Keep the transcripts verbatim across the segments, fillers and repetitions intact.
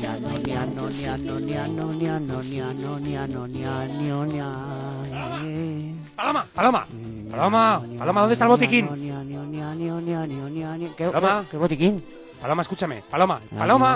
Paloma, Paloma, Paloma, Paloma, ¿dónde está el botiquín? ¿Qué, Paloma, ¿Qué botiquín? Paloma, escúchame, Paloma, Paloma.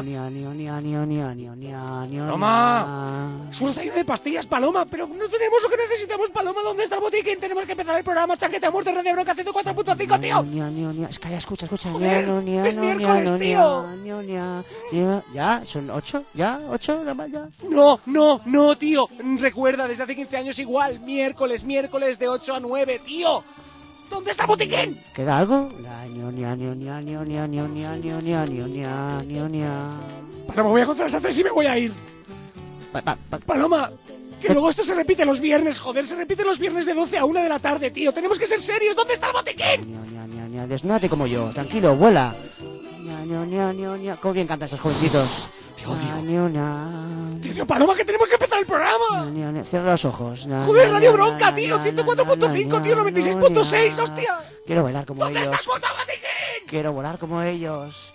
Paloma. Solo está lleno de pastillas, Paloma, pero no tenemos lo que necesitamos, Paloma. ¿Dónde está el botiquín? Tenemos que empezar el programa Chaqueta Muerto, Radio Bronca, ciento cuatro punto cinco, tío. Es que ya, escucha, escucha. Joder, es miércoles, tío. ¿Ya? ¿Son ocho? ¿Ya? ¿Ocho? ¿Ya? No, no, no, tío. Recuerda, desde hace quince años igual. Miércoles, miércoles de ocho a nueve, tío. ¿Dónde está el botiquín? ¿Queda algo? Paloma, voy a contar hasta tres y me voy a ir. Paloma, que luego esto se repite los viernes, joder, se repite los viernes de doce a una de la tarde, tío. Tenemos que ser serios. ¿Dónde está el botiquín? Desnúdate como yo. Tranquilo, vuela. ¿Cómo bien cantan esos jovencitos? Te odio. Tío, tío, Paloma, que tenemos que empezar el programa. Cierra los ojos. Joder, Radio Bronca, tío, ciento cuatro punto cinco, tío, noventa y seis punto seis, hostia. Quiero bailar como ellos. ¿Dónde está el puto botiquín? Quiero volar como ellos.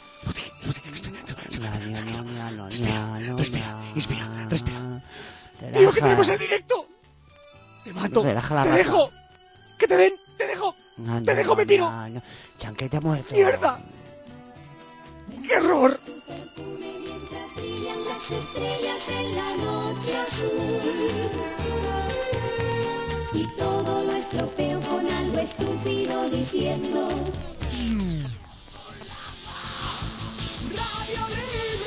Respira, respira, inspira, respira. Tío, que tenemos el directo. Te mato, te dejo. Que te den, te dejo. Te dejo, me piro. Chanquete ha muerto. ¡Mierda! ¡Qué error! Las estrellas en la noche azul y todo lo estropeo con algo estúpido diciendo Radio Libre.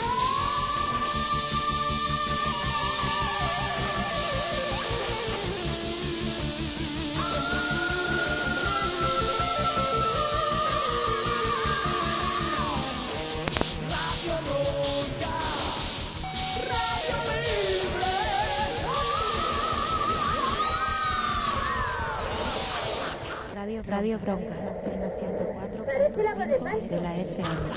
Radio, Radio Bronca, en ciento cuatro punto cinco de la F M.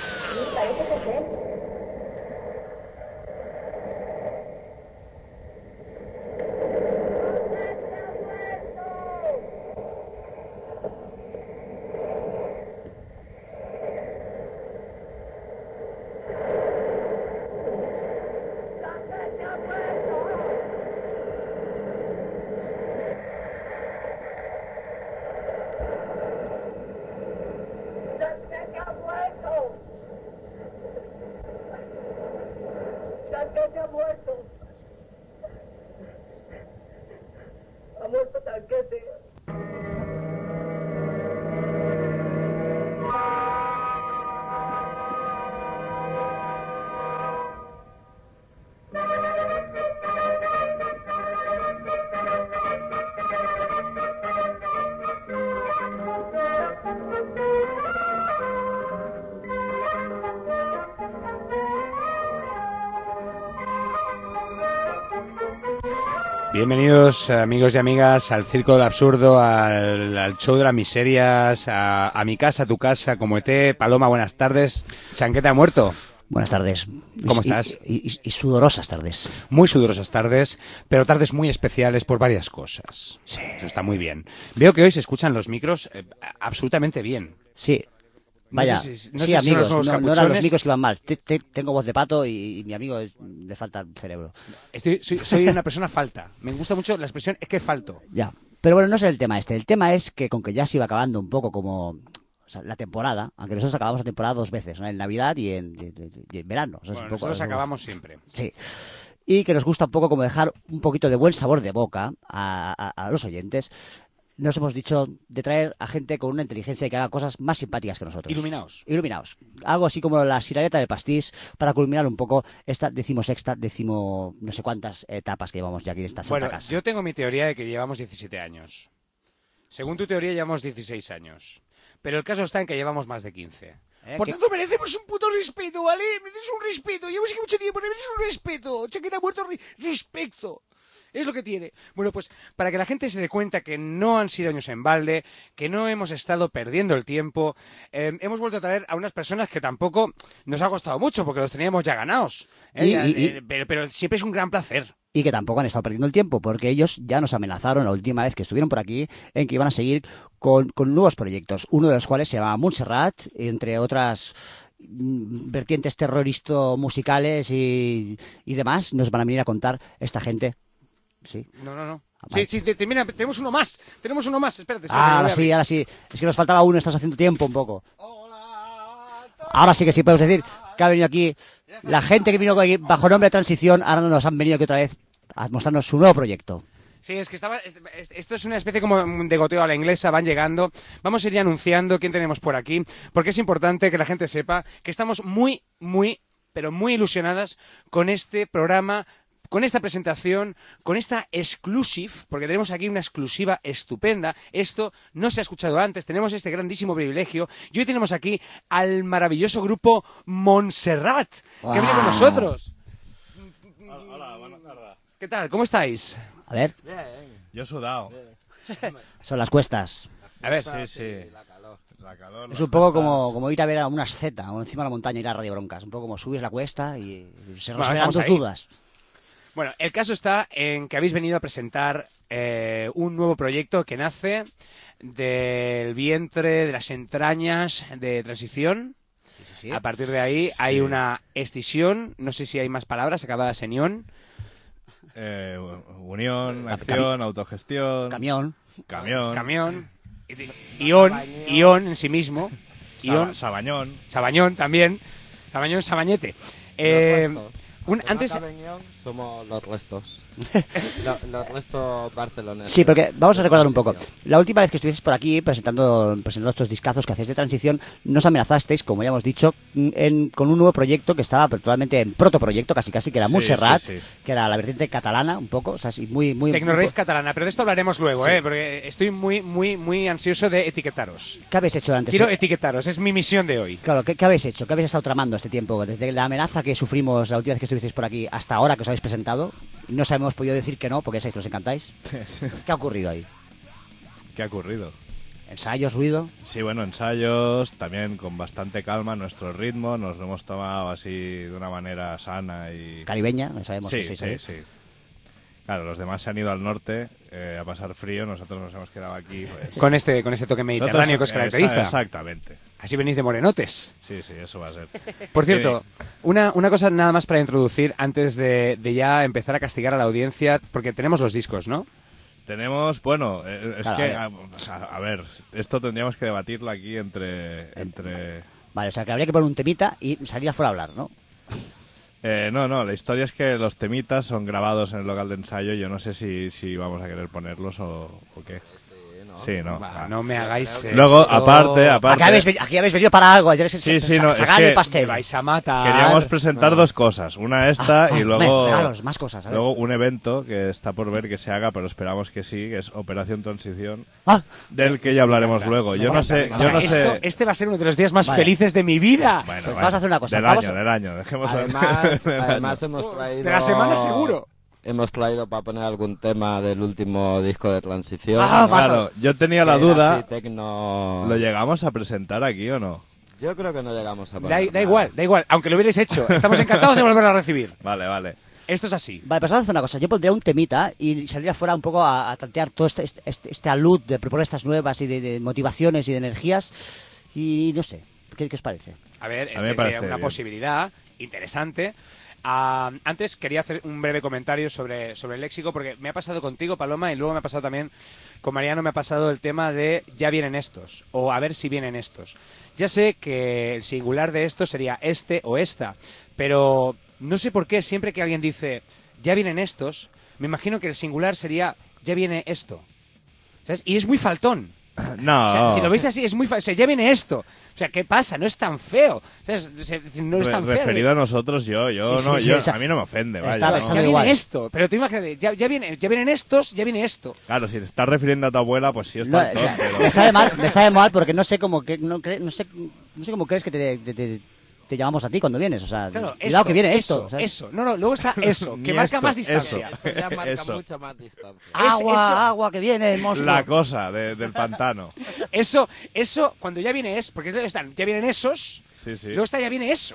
Bienvenidos, amigos y amigas, al Circo del Absurdo, al, al show de las miserias, a, a mi casa, a tu casa, como E T. Paloma, buenas tardes. Chanqueta muerto. Buenas tardes. ¿Cómo y, estás? Y, y, y sudorosas tardes. Muy sudorosas tardes, pero tardes muy especiales por varias cosas. Sí. Eso está muy bien. Veo que hoy se escuchan los micros eh, absolutamente bien. Sí. Vaya, no sé si, no sí, sé amigos, si son los no, no capuchones. eran los micros que iban mal. Te, te, tengo voz de pato y, y mi amigo es, le falta el cerebro. Estoy, soy, soy una persona falta. Me gusta mucho la expresión, es que falto. Ya, pero bueno, no es el tema este. El tema es que con que ya se iba acabando un poco como... O sea, la temporada, aunque nosotros acabamos la temporada dos veces, ¿no? En Navidad y en, y, y en verano. O sea, Bueno, es un poco, nosotros es un... acabamos siempre. Sí. Y que nos gusta un poco como dejar un poquito de buen sabor de boca a, a, a los oyentes. Nos hemos dicho de traer a gente con una inteligencia que haga cosas más simpáticas que nosotros. Iluminaos. Iluminaos. Algo así como la sirareta del pastís para culminar un poco esta decimosexta, decimo no sé cuántas etapas que llevamos ya aquí en esta santa Bueno, casa. yo tengo mi teoría de que llevamos diecisiete años. Según tu teoría llevamos dieciséis años. Pero el caso está en que llevamos más de quince. ¿Eh? Por ¿Qué? tanto, merecemos un puto respeto, ¿vale? Merecemos un respeto. Llevamos aquí mucho tiempo, merecemos un respeto. Chaqueta muerto, ri- respeto. Es lo que tiene. Bueno, pues para que la gente se dé cuenta que no han sido años en balde, que no hemos estado perdiendo el tiempo, eh, hemos vuelto a traer a unas personas que tampoco nos ha costado mucho, porque los teníamos ya ganados. ¿eh? Y- Ya, y- y- eh, pero, pero siempre es un gran placer. Y que tampoco han estado perdiendo el tiempo, porque ellos ya nos amenazaron la última vez que estuvieron por aquí en que iban a seguir con, con nuevos proyectos. Uno de los cuales se llama Montserrat, entre otras mm, vertientes terroristo musicales y, y demás, nos van a venir a contar esta gente. Sí. No, no, no. Ah, Sí, vale. sí, te- te- mira, tenemos uno más. Tenemos uno más. Espérate, espérate. Ah, lo ahora voy a sí, abrir. ahora sí. Es que nos faltaba uno, estás haciendo tiempo un poco. Ahora sí que sí podemos decir que ha venido aquí la gente que vino aquí bajo nombre de Transición, ahora nos han venido aquí otra vez a mostrarnos su nuevo proyecto. Sí, es que estaba. es- es- Esto es una especie como de goteo a la inglesa, van llegando. Vamos a ir ya anunciando quién tenemos por aquí, porque es importante que la gente sepa que estamos muy, muy, pero muy ilusionadas con este programa, con esta presentación, con esta exclusive, porque tenemos aquí una exclusiva estupenda. Esto no se ha escuchado antes, tenemos este grandísimo privilegio. Y hoy tenemos aquí al maravilloso grupo Montserrat, que ha venido con Wow. nosotros. Hola, buenas tardes. ¿Qué tal? ¿Cómo estáis? A ver, Yo he sudado. son las cuestas. A ver. Sí, sí. La calor. La calor. Es las un poco cuestas. como, como ir a ver a una asceta o encima de la montaña ir a Radio Broncas. Un poco como subes la cuesta y se Bueno, resolverán estamos tus ahí. dudas. Bueno, el caso está en que habéis venido a presentar eh, un nuevo proyecto que nace del vientre, de las entrañas de Transición. Sí, sí, sí. A partir de ahí hay una escisión, no sé si hay más palabras acabadas en ión. Eh, unión, Cam- acción, autogestión. Camión. Camión. Camión, ión, ión en sí mismo, Saba- ión, Sabañón. sabañón también, sabañón, sabañete. Eh, un, antes, somos los restos. Lo- los restos barceloneses. Sí, porque vamos a recordar un poco. La última vez que estuvieses por aquí presentando, presentando estos discazos que hacéis de Transición, nos amenazasteis, como ya hemos dicho, en- con un nuevo proyecto que estaba totalmente en protoproyecto, casi casi, que era Sí, Montserrat, sí, sí. que era la vertiente catalana, un poco, o sea, sí, muy... muy Tecnorave catalana, pero de esto hablaremos luego, eh, porque estoy muy, muy, muy ansioso de etiquetaros. ¿Qué habéis hecho antes? Quiero etiquetaros, es mi misión de hoy. Claro, ¿qué, qué habéis hecho? ¿Qué habéis estado tramando este tiempo? Desde la amenaza que sufrimos la última vez que estuvisteis por aquí hasta ahora que os habéis presentado, no os hemos podido decir que no, porque ya sabéis que os encantáis. ¿Qué ha ocurrido ahí? ¿Qué ha ocurrido? ¿Ensayos, ruido? Sí, bueno, ensayos, también con bastante calma, nuestro ritmo, nos lo hemos tomado así de una manera sana y... Caribeña, ya sabemos Sí, que sí, sois, sí. Claro, los demás se han ido al norte eh, a pasar frío, nosotros nos hemos quedado aquí, pues... Con este, con este toque mediterráneo que os Nosotros- caracteriza. esa- Exactamente. Así venís de morenotes. Sí, sí, eso va a ser. Por cierto, una, una cosa nada más para introducir antes de, de ya empezar a castigar a la audiencia, porque tenemos los discos, ¿no? Tenemos, bueno, eh, es Claro, que, a a, o sea, a ver, esto tendríamos que debatirlo aquí entre... entre Vale, o sea que habría que poner un temita y salir afuera a hablar, ¿no? eh, no, no, la historia es que los temitas son grabados en el local de ensayo, yo no sé si, si vamos a querer ponerlos o, o qué. Sí, no. Va, Ah. no me hagáis Luego, esto. aparte, Aquí aparte... habéis, veni- aquí habéis venido para algo, ya que Sí, sí, no, es sacar que- el pastel. Me vais a matar. Queríamos presentar dos cosas, una esta Ah, y ah, luego... me- regalos, más cosas, a ver. Luego un evento que está por ver que se haga, pero esperamos que sí, que es Operación Transición, Ah, del que ya hablaremos encanta. luego. Me Yo no encanta, sé, me yo encanta. no O sea, esto- sé... este va a ser uno de los días más Vale. felices de mi vida. Bueno, Pues bueno, vamos a hacer una cosa, Del vamos año, a- del año. Dejemos Además, del además año. hemos traído... De la semana seguro. Hemos traído para poner algún tema del último disco de Transición. Ah, ¿no? pasa. Claro, yo tenía la Que era duda, así, tecno- ¿lo llegamos a presentar aquí o no? Yo creo que no llegamos a Da, poner da nada. igual, da igual, aunque lo hubierais hecho. Estamos encantados de volver a recibir. Vale, vale. Esto es así. Vale, pues vamos a hacer una cosa. Yo pondría un temita y saldría afuera un poco a, a tantear todo este, este, este, este alud de propuestas nuevas y de, de motivaciones y de energías. Y no sé, ¿qué, qué os parece? A ver, A esta mí me es parece una bien. posibilidad interesante. Ah, antes quería hacer un breve comentario sobre, sobre el léxico, porque me ha pasado contigo, Paloma, y luego me ha pasado también con Mariano, me ha pasado el tema de ya vienen estos, o a ver si vienen estos. Ya sé que el singular de esto sería este o esta, pero no sé por qué siempre que alguien dice ya vienen estos, me imagino que el singular sería ya viene esto. ¿Sabes? Y es muy faltón. No. O sea, si lo veis así, es muy fácil. O sea, ya viene esto. O sea, ¿qué pasa? No es tan feo. O sea, es- se- no es Re- tan feo. referido a nosotros, yo, yo Sí, no, sí, sí, yo, o sea, a mí no me ofende, está vaya. pensando no. Ya viene igual. esto. Pero tú imagínate, ya, ya, viene, ya vienen estos, ya viene esto. Claro, si te estás refiriendo a tu abuela, pues sí es No, o faltón, sea, pero... me sabe mal, me sabe mal porque no sé cómo que no, cre- no sé no sé cómo crees que te, te, te- te llamamos a ti cuando vienes, o sea, Claro, cuidado esto, que viene esto, eso, ¿sabes? eso. No, no, luego está eso, que Ni marca esto, más distancia. eso. Eso ya marca Eso. mucha más distancia. Es Agua, eso. agua que viene, el monstruo. La cosa de- del pantano. Eso, eso, cuando ya viene es, porque están, ya vienen esos, Sí, sí. luego está ya viene eso.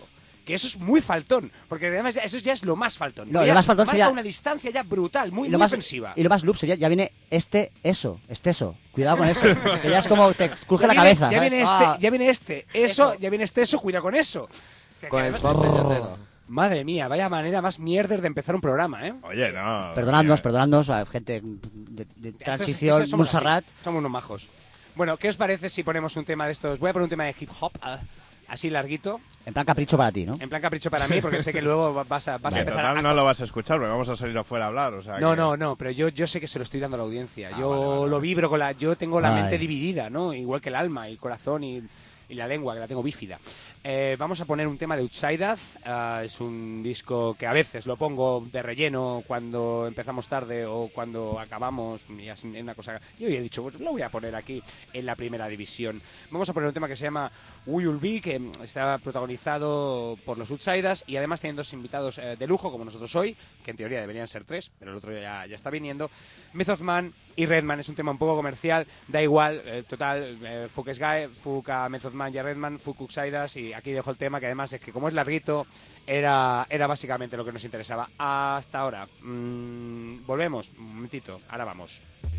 que eso es muy faltón, porque además ya- eso ya es lo más faltón. No, lo Ya más faltón marca sería- una distancia ya brutal, muy, Y lo muy más, ofensiva. y lo más loop sería, ya viene este, eso, este eso. Cuidado con eso. Que ya es como te cruje Ya la viene- cabeza. Ya ¿sabes? viene este, Ah. ya viene este, eso, Eso. ya viene este, eso, cuidado con eso. O sea, Con que el además- Juan Peñotero. Madre mía, vaya manera más mierder de empezar un programa, ¿eh? Oye, no. Perdonadnos, oye. perdonadnos a gente de, de Estos- transición, estos somos así, Montserrat. somos unos majos. Bueno, ¿qué os parece si ponemos un tema de estos? Voy a poner un tema de hip hop, ah, así larguito, En plan capricho para ti, ¿no? en plan capricho para mí, porque sé que luego va- vas a, vas a En empezar total a... no lo vas a escuchar porque vamos a salir afuera a hablar. O sea No, que- no, no, pero yo, yo sé que se lo estoy dando a la audiencia. Ah, yo vale, vale, lo vale. vibro con la... Yo tengo la Ay. mente dividida, ¿no? Igual que el alma, y el corazón y, y la lengua, que la tengo bífida. Eh, vamos a poner un tema de Outsider. ah, es un disco que a veces lo pongo de relleno cuando empezamos tarde o cuando acabamos. Y así, una cosa... Yo he dicho, pues lo voy a poner aquí en la primera división. Vamos a poner un tema que se llama We Will Be, que está protagonizado por los Outsiders y además tienen dos invitados eh, de lujo, como nosotros hoy, que en teoría deberían ser tres, pero el otro ya, ya está viniendo. Method Man y Redman. Es un tema un poco comercial, da igual, eh, total, eh, fuck Sky, fuck a Method Man y a Redman, fuck Outsiders, y aquí dejo el tema, que además es que como es larguito, era, era básicamente lo que nos interesaba hasta ahora. Mm, volvemos, un momentito, ahora vamos.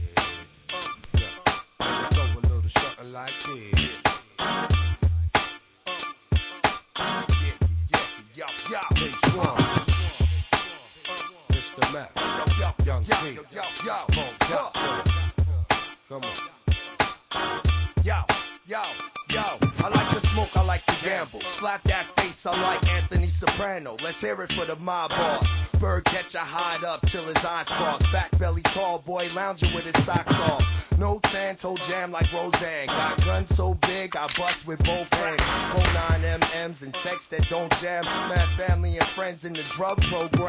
Yo, yo, yo, I like to smoke, I like to gamble. Slap that face, I like Anthony Soprano. Let's hear it for the mob boss. Bird catcher hide up till his eyes cross. Back belly tall boy lounging with his socks off. No tan toe jam like Roseanne. Got guns so big I bust with both hands. Pull nine M Ms and texts that don't jam. Mad family and friends in the drug program.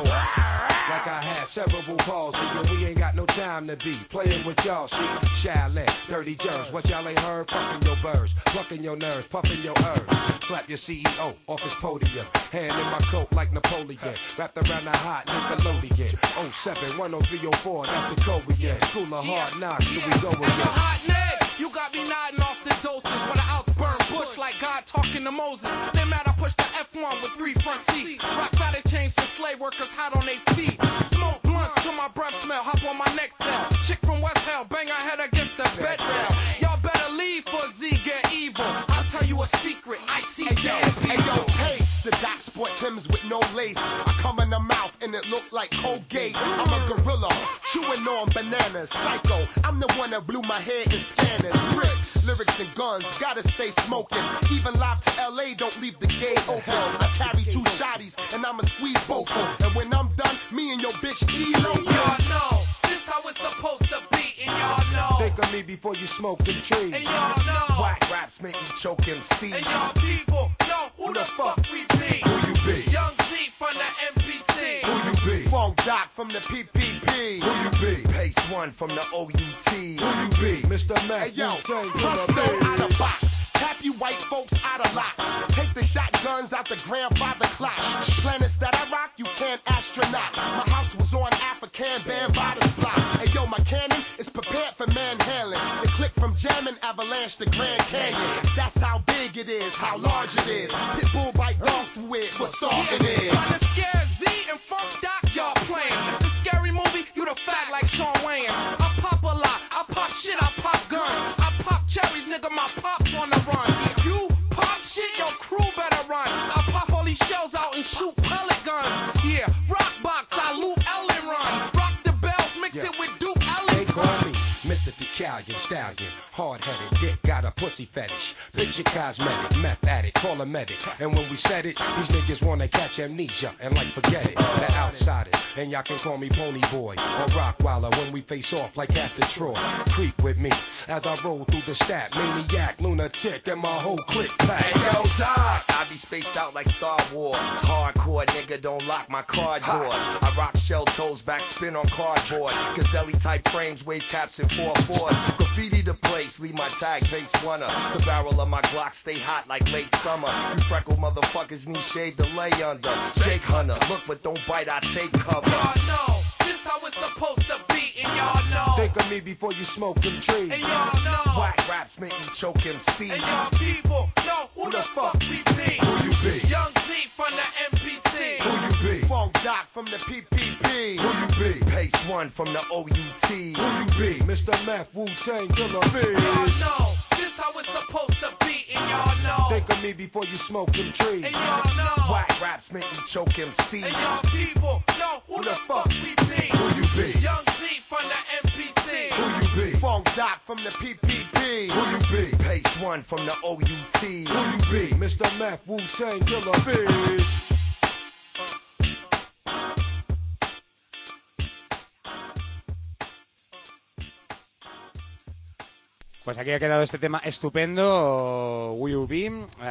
Like I had cerebral palsy, and we ain't got no time to be playing with y'all shit. Shaolin, dirty germs, what y'all ain't heard? Fucking your birds, plucking your nerves, puffing your herbs. Clap your C E O off his podium, hand in my coat like Napoleon. Wrapped around the hot Nickelodeon. oh seven, one oh three oh four, that's the code we get. School of hard knocks, here we go Yo, again. hot Ned, you got me nodding off the doses when the outs burn bush like God talking to Moses. Then mad I push the F one with three front seats. Rock side change since slave workers hot on their feet. Smoke blunts till my breath smell, hop on my next tail. Chick from West Hell, bang her head against the bed rail. Y'all better leave for Z get evil. I'll tell you a secret, I see dead people. Hey yo, Pace, the Doc Sport Timbs with no lace. I come in the mouth and it look like Colgate. I'm a gorilla, chewing on bananas. Psycho, I'm the one that blew my head in scanners. Bricks, lyrics and guns, gotta stay smoking. Even live to L A, don't leave the gate open. I carry two shotties and I'ma squeeze both of them. And when I'm done, me and your bitch elope. Y'all know, this how it's supposed to be, and y'all know. Think of me before you smoke them trees. And y'all know. Whack raps make me choke M C. And y'all people know who the fuck we be. Who you be? Young Z from the M P C. Who you be? Funk Doc from the P P P. Who you be? Pace one from the O U T. Who you be? Mister Mac, Hey yo, Wu-Tang Presto Killer, out of baby. box. Tap you white folks out of locks. Take the shotguns out the grandfather clock. Planets that I rock, you can't astronaut. My house was on African Bambadas block. And yo, my cannon is prepared for manhandling. The click from jamming avalanche to Grand Canyon. That's how big it is, how large it is. Pitbull bite dog through it, what stalk it is. Trying to scare Z and Funk Doc, y'all playing. The scary movie, you the fat like Shawn Wayans. I pop a lot, I pop shit, I pop guns. I pop cherries, nigga, my pop's on the run. If you pop shit, your crew better run. I pop all these shells out and shoot pellet guns. Yeah, rock box, I loop Ellen run. Rock the bells, mix Yeah. it with Duke They Ellen call gun. me Mister Decalion Stallion, hard-headed, dick got a pussy fetish. Picture cosmetic, meth addict, call a medic. And when we said it, these niggas wanna catch amnesia and like forget it. The outsiders, and y'all can call me Pony Boy or Rockwaller when we face off like after Troy. Creep with me as I roll through the stat, maniac, lunatic, and my whole clique pack. Hey yo, Doc, I be spaced out like Star Wars. Hardcore nigga, don't lock my car doors. I rock shell toes, back spin on cardboard. Gazelle type frames, wave caps and four fours. Graffiti the place, leave my tag face runner. The barrel of my Glock stay hot like late summer. You freckle motherfuckers need shade to lay under. Jake Hunter, look but don't bite, I take cover. Y'all know, this how it's supposed to be, and y'all know. Think of me before you smoke them trees. And y'all know. Whack raps make me choke M C. And y'all people know who the fuck we be. Who you be? Young Z Doc from the P P P. Who you be? Pace one from the O U T. Who you be? Mister Meth, Wu-Tang Killer Y'all Biz. know, this how it's supposed to be, and y'all know. Think of me before you smoke them trees. And y'all know. Whack raps make you choke M C. And y'all people know who the fuck we be. Who you be? Young Z from the M P C. Who you be? Funk Doc from the P P P. Who you be? Pace one from the O U T. Who you be? Mister Meth, Wu-Tang Killer Biz. Pues aquí ha quedado este tema estupendo, Will You Be,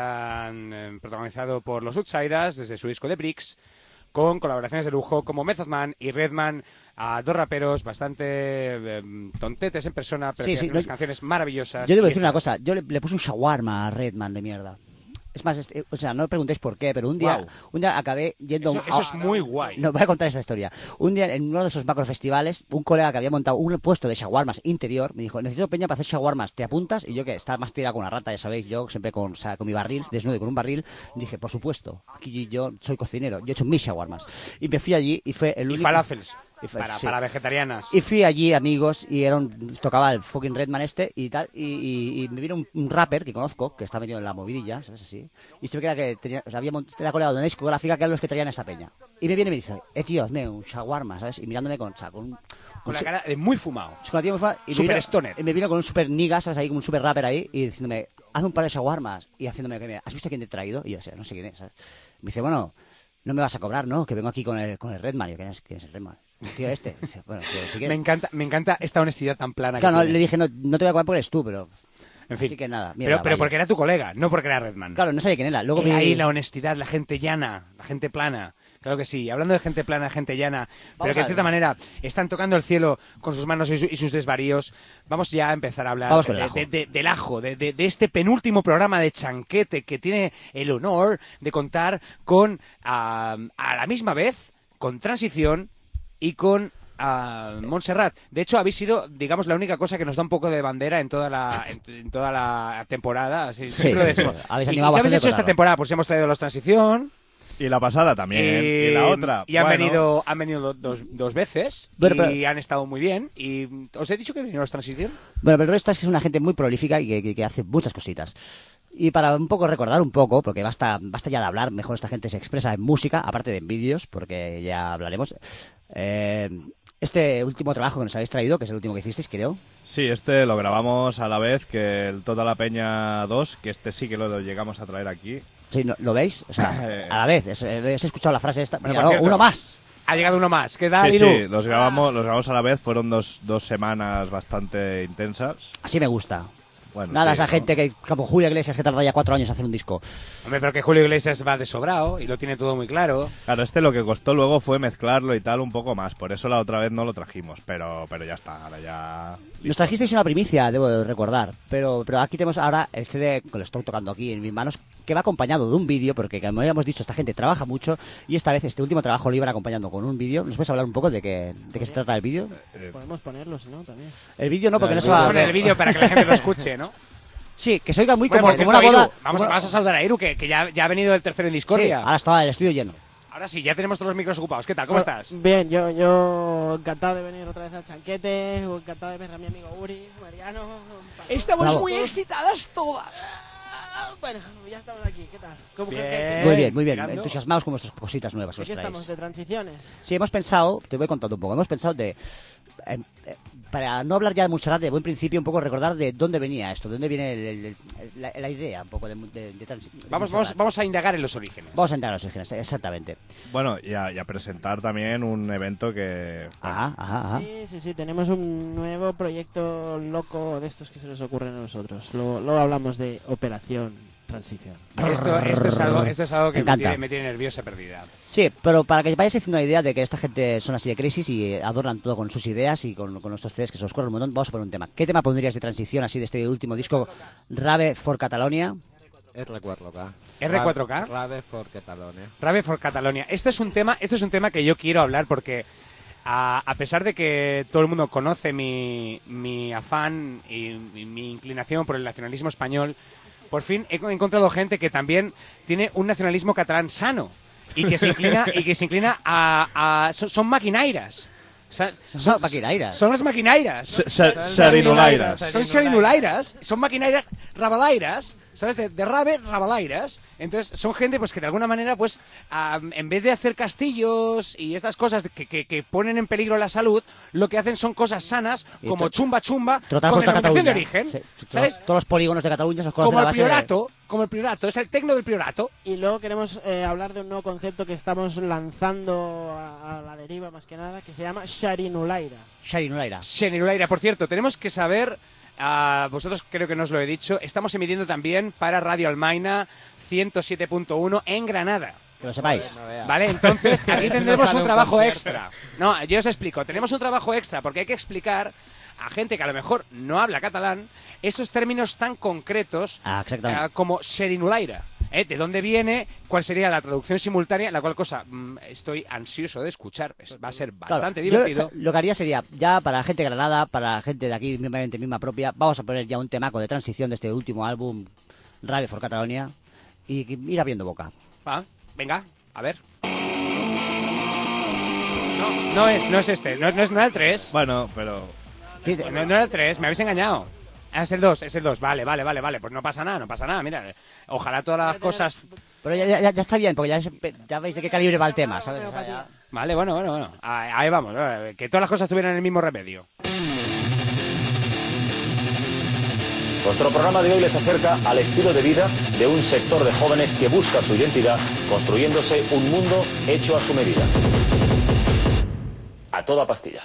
eh, protagonizado por los Outsiders desde su disco de Bricks, con colaboraciones de lujo como Method Man y Redman, a dos raperos bastante eh, tontetes en persona, pero Sí, que sí, hacen no- unas canciones maravillosas. Yo debo y decir una estas- cosa, yo le, le puse un shawarma a Redman de mierda. Es más, este- o sea, no me preguntéis por qué, pero un día, Guau. un día acabé yendo... Eso, a- eso es muy guay. No, voy a contar esta historia. Un día, en uno de esos macro festivales, un colega que había montado un puesto de shawarmas interior me dijo, necesito peña para hacer shawarmas, ¿te apuntas? Y yo, que estaba más tirado con una rata, ya sabéis, yo siempre con, o sea, con mi barril, desnudo y con un barril, dije, por supuesto, aquí yo soy cocinero, yo he hecho mis shawarmas. Y me fui allí y fue el Y único... falafels, y fue- para, sí. para vegetarianas. Y fui allí, amigos, y era un- tocaba el fucking Redman este y tal, y, y- y me vino un, un rapper que conozco, que está metido en la movidilla, ¿sabes? Así. Y se ve que era que tenía, o sea, había mont- era colega de una discográfica que eran los que traían esta peña. Y me viene y me dice, eh, tío, hazme un shawarma, ¿sabes? Y mirándome con, o sea, con un... Con la cara de muy fumado. con la tía muy fa- y me Super vino- stoner. y me vino con un super nigga, ¿sabes? Ahí como un super rapper ahí, y diciéndome, hazme un par de shawarmas, y haciéndome que me, ¿has visto quién te he traído? Y yo, o sea, no sé quién es, ¿sabes? Me dice, bueno, no me vas a cobrar, ¿no? Que vengo aquí con el, con el Redman. Y yo, ¿quién es, quién es el Redman? El tío este. Dice, bueno, tío, si Me quieres... encanta, me encanta esta honestidad tan plana Claro, que no, tienes. le dije, no, no te voy a cobrar porque eres tú, pero... En fin. Así que nada, mierda, pero, pero vaya. porque era tu colega, no porque era Redman. Claro, no sabía quién era. Luego Eh, vi- ahí la honestidad, la gente llana, la gente plana. Claro que sí. Hablando de gente plana, gente llana, pero que a de cierta ver. manera están tocando el cielo con sus manos y, su- y sus desvaríos. Vamos ya a empezar a hablar Vamos con el de- ajo. de- de- del ajo, de, de- de este penúltimo programa de Chanquete que tiene el honor de contar con, ah, a la misma vez, con Transición y con a Montserrat. De hecho, habéis sido, digamos, la única cosa que nos da un poco de bandera en toda la, en, en toda la temporada. Así, Sí, siempre lo sí, sí. decimos. Habéis ¿Y animado qué habéis bastante hecho con esta algo. temporada? Pues hemos traído los Transición. Y la pasada también. Y, la otra. Y han bueno, venido, han venido dos, dos veces. Pero, y pero- han estado muy bien. Y os he dicho que vinieron los Transición. Bueno, pero el resto es que es una gente muy prolífica y que, que- que hace muchas cositas. Y para un poco recordar un poco, porque basta, basta ya de hablar, mejor esta gente se expresa en música, aparte de en vídeos, porque ya hablaremos. Eh, este último trabajo que nos habéis traído, que es el último que hicisteis, creo. Sí, este lo grabamos a la vez que el Toda la Peña dos, que este sí que lo llegamos a traer aquí. Sí, ¿no- ¿lo veis? O sea, Eh. a la vez. Es- eh, ¿Has escuchado la frase esta? Bueno, Mira, por no, cierto, uno más. Ha llegado uno más. ¿Qué tal, Sí, Iru? sí, los grabamos, los grabamos a la vez, fueron dos, dos semanas bastante intensas. Así me gusta. Bueno, Nada, sí, esa ¿no? gente que, como Julio Iglesias, que tarda ya cuatro años en hacer un disco. Hombre, pero que Julio Iglesias va de sobrado y lo tiene todo muy claro. Claro, este lo que costó luego fue mezclarlo y tal un poco más, por eso la otra vez no lo trajimos, pero, pero ya está, ahora ya... Nos trajisteis una primicia, debo de recordar, pero, pero aquí tenemos ahora el C D que lo estoy tocando aquí en mis manos, que va acompañado de un vídeo, porque como habíamos dicho, esta gente trabaja mucho, y esta vez este último trabajo lo iban acompañando con un vídeo. ¿Nos puedes hablar un poco de qué, de qué se trata el vídeo? Podemos ponerlo, si no, también. El vídeo no, porque El no se va a... Poner el vídeo para que la gente lo escuche, ¿no? Sí, que se oiga muy Bueno, como, por como cierto, una boda... Iru, vamos, como- vamos a saludar a Iru, que, que ya, ya ha venido el tercero en Sí, Discordia. ahora estaba el estudio lleno. Ahora sí, ya tenemos todos los micros ocupados. ¿Qué tal? ¿Cómo Bueno, estás? Bien, yo, yo encantado de venir otra vez al Chanquete, encantado de ver a mi amigo Uri, Mariano. Estamos Bravo. muy excitadas todas. Ah, Bueno, ya estamos aquí, ¿qué tal? ¿Cómo que- Bien. que- Muy bien, muy bien. Llegando. Entusiasmados con vuestras cositas nuevas que que- os ¿Qué traéis. estamos? ¿De transiciones? Sí, hemos pensado, te voy contando un poco, hemos pensado de, eh, eh, para no hablar ya de Montserrat de buen principio, un poco recordar de dónde venía esto, de dónde viene el- el- el- la, la idea un poco de, de, de trans- de Vamos, Montserrat. vamos, vamos a indagar en los orígenes. Vamos a entrar a los orígenes, exactamente. Bueno, y a, y a presentar también un evento que... Ajá, ajá, ajá. Sí, sí, sí, tenemos un nuevo proyecto loco de estos que se nos ocurren a nosotros. Luego, luego hablamos de Operación Transición. Esto, esto es algo, esto es algo que Me me encanta. tiene, me tiene nerviosa perdida. Sí, pero para que vayáis haciendo una idea de que esta gente son así de crisis y adornan todo con sus ideas y con, con nuestros C Ds que se os ocurren un montón, vamos a poner un tema. ¿Qué tema pondrías de transición así de este último disco, Rave for Catalonia? R cuatro K. R cuatro K. Rave for Catalonia. Rave for Catalonia. Este es un tema, este es un tema que yo quiero hablar porque a, a pesar de que todo el mundo conoce mi, mi afán y, y mi inclinación por el nacionalismo español, por fin he encontrado gente que también tiene un nacionalismo catalán sano. y que se inclina, y que se inclina a... a son, son maquinairas. Son, son maquinairas. Son las maquinairas. Sarinulairas. Son sarinulairas, son maquinairas rabalairas, ¿sabes? De, de rave, rabalairas. Entonces, son gente pues que de alguna manera, pues, um, en vez de hacer castillos y estas cosas que, que, que ponen en peligro la salud, lo que hacen son cosas sanas, Y como to- chumba chumba, Trotar con por toda denominación de Cataluña. origen. Sí, ¿Sabes? Todos, todos los polígonos de Cataluña se los conocen Como a el base de- priorato, como el priorato, es el tecno del priorato. Y luego queremos eh, hablar de un nuevo concepto que estamos lanzando a, a la deriva más que nada, que se llama Sharinulaira. Sharinulaira. Sharinulaira, por cierto, tenemos que saber, a vosotros creo que no os lo he dicho, estamos emitiendo también para Radio Almaina ciento siete punto uno en Granada. Que lo sepáis. Vale, entonces aquí tendremos sale un un trabajo concierto. extra. No, yo os explico, tenemos un trabajo extra porque hay que explicar a gente que a lo mejor no habla catalán esos términos tan concretos Ah, exactamente. eh, como Sharinulaira. ¿eh? ¿De dónde viene? ¿Cuál sería la traducción simultánea? La cual cosa mm, estoy ansioso de escuchar. Es- va a ser Claro, bastante yo, divertido. o sea, lo que haría sería, ya para la gente de Granada, para la gente de aquí, mismamente misma propia, vamos a poner ya un temaco de transición de este último álbum, Radio for Catalonia, y que- ir abriendo boca. Va, venga, a ver. No, no es, no es este, no, no es, no era el tres. Bueno, pero... Sí, No, no era el tres, me habéis engañado. Ah, es el dos, es el dos, vale, vale, vale, vale. Pues no pasa nada, no pasa nada, mira. Ojalá todas las cosas... Pero ya, ya, ya está bien, porque ya, es- ya veis de qué calibre va el tema, ¿sabes? O sea, ya- Vale, bueno, bueno, bueno. Ahí, ahí vamos, eh, que todas las cosas tuvieran el mismo remedio. Nuestro programa de hoy les acerca al estilo de vida de un sector de jóvenes que busca su identidad, construyéndose un mundo hecho a su medida. A toda pastilla.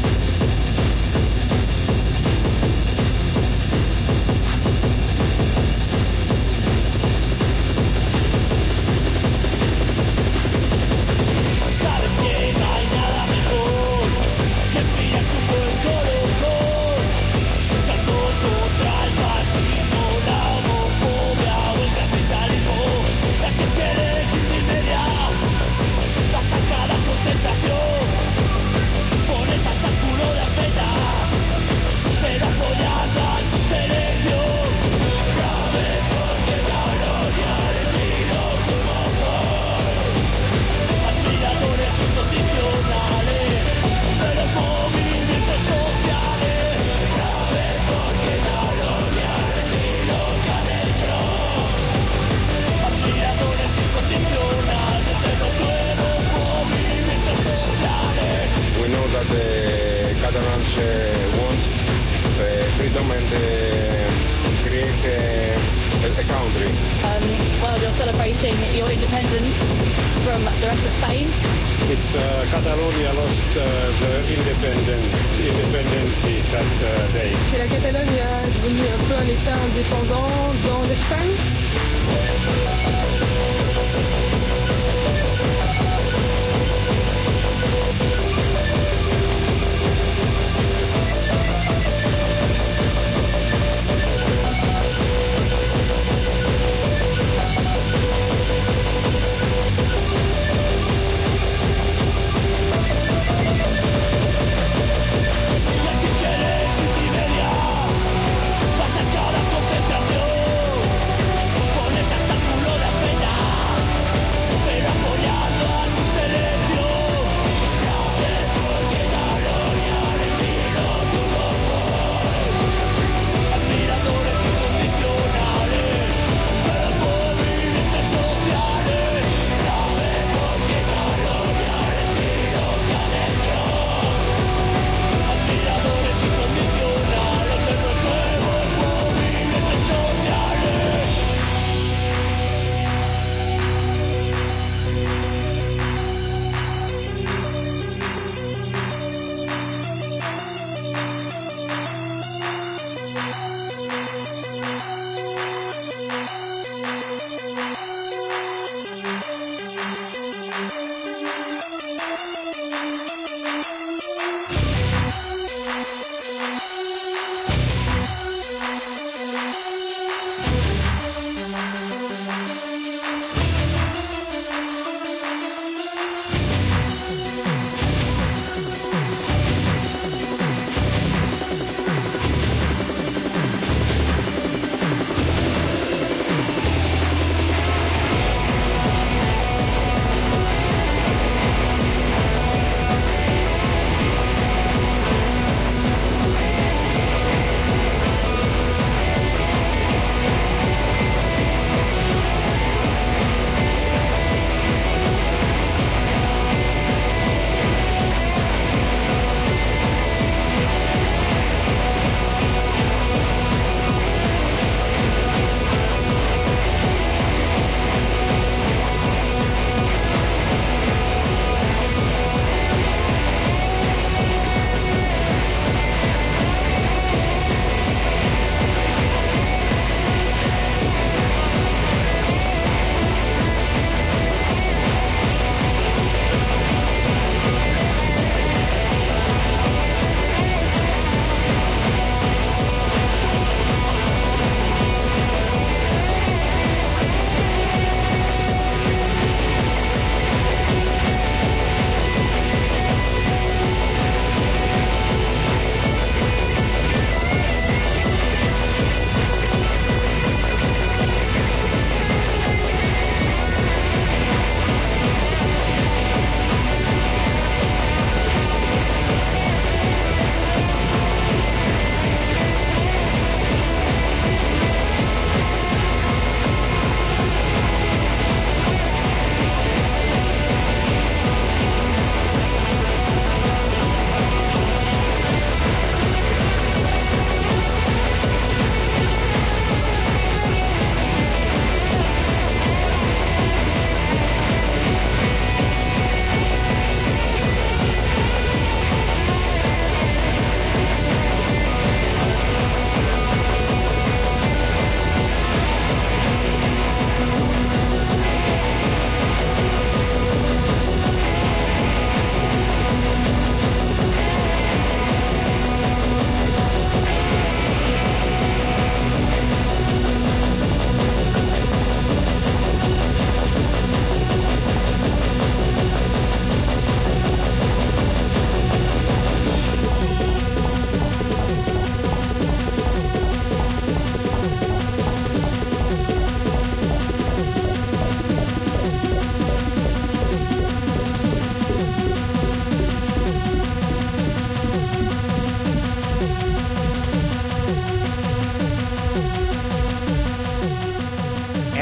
Sabes que no hay nada mejor que pillar tu buen colocón, luchando contra el fascismo, la homofobia o el capitalismo. La que quiere multimedia, basta cada concentración, pones hasta el culo de afeta, pero apoyando a tu selección. Sabes por qué Colonia destino tu mejor. Admiradores incondicionales de los movimientos sociales. Sabes por qué Colonia destino Caneltro. Admiradores incondicionales de los nuevos movimientos sociales. We know that the Catalans uh, want uh, freedom and uh, create uh, a, a country. Um, well, you're celebrating your independence from the rest of Spain. It's uh, Catalonia lost uh, the independent independence that uh, day. Et la Catalogne est devenue un peu un État indépendant dans l'Espagne. Pones hasta el culo de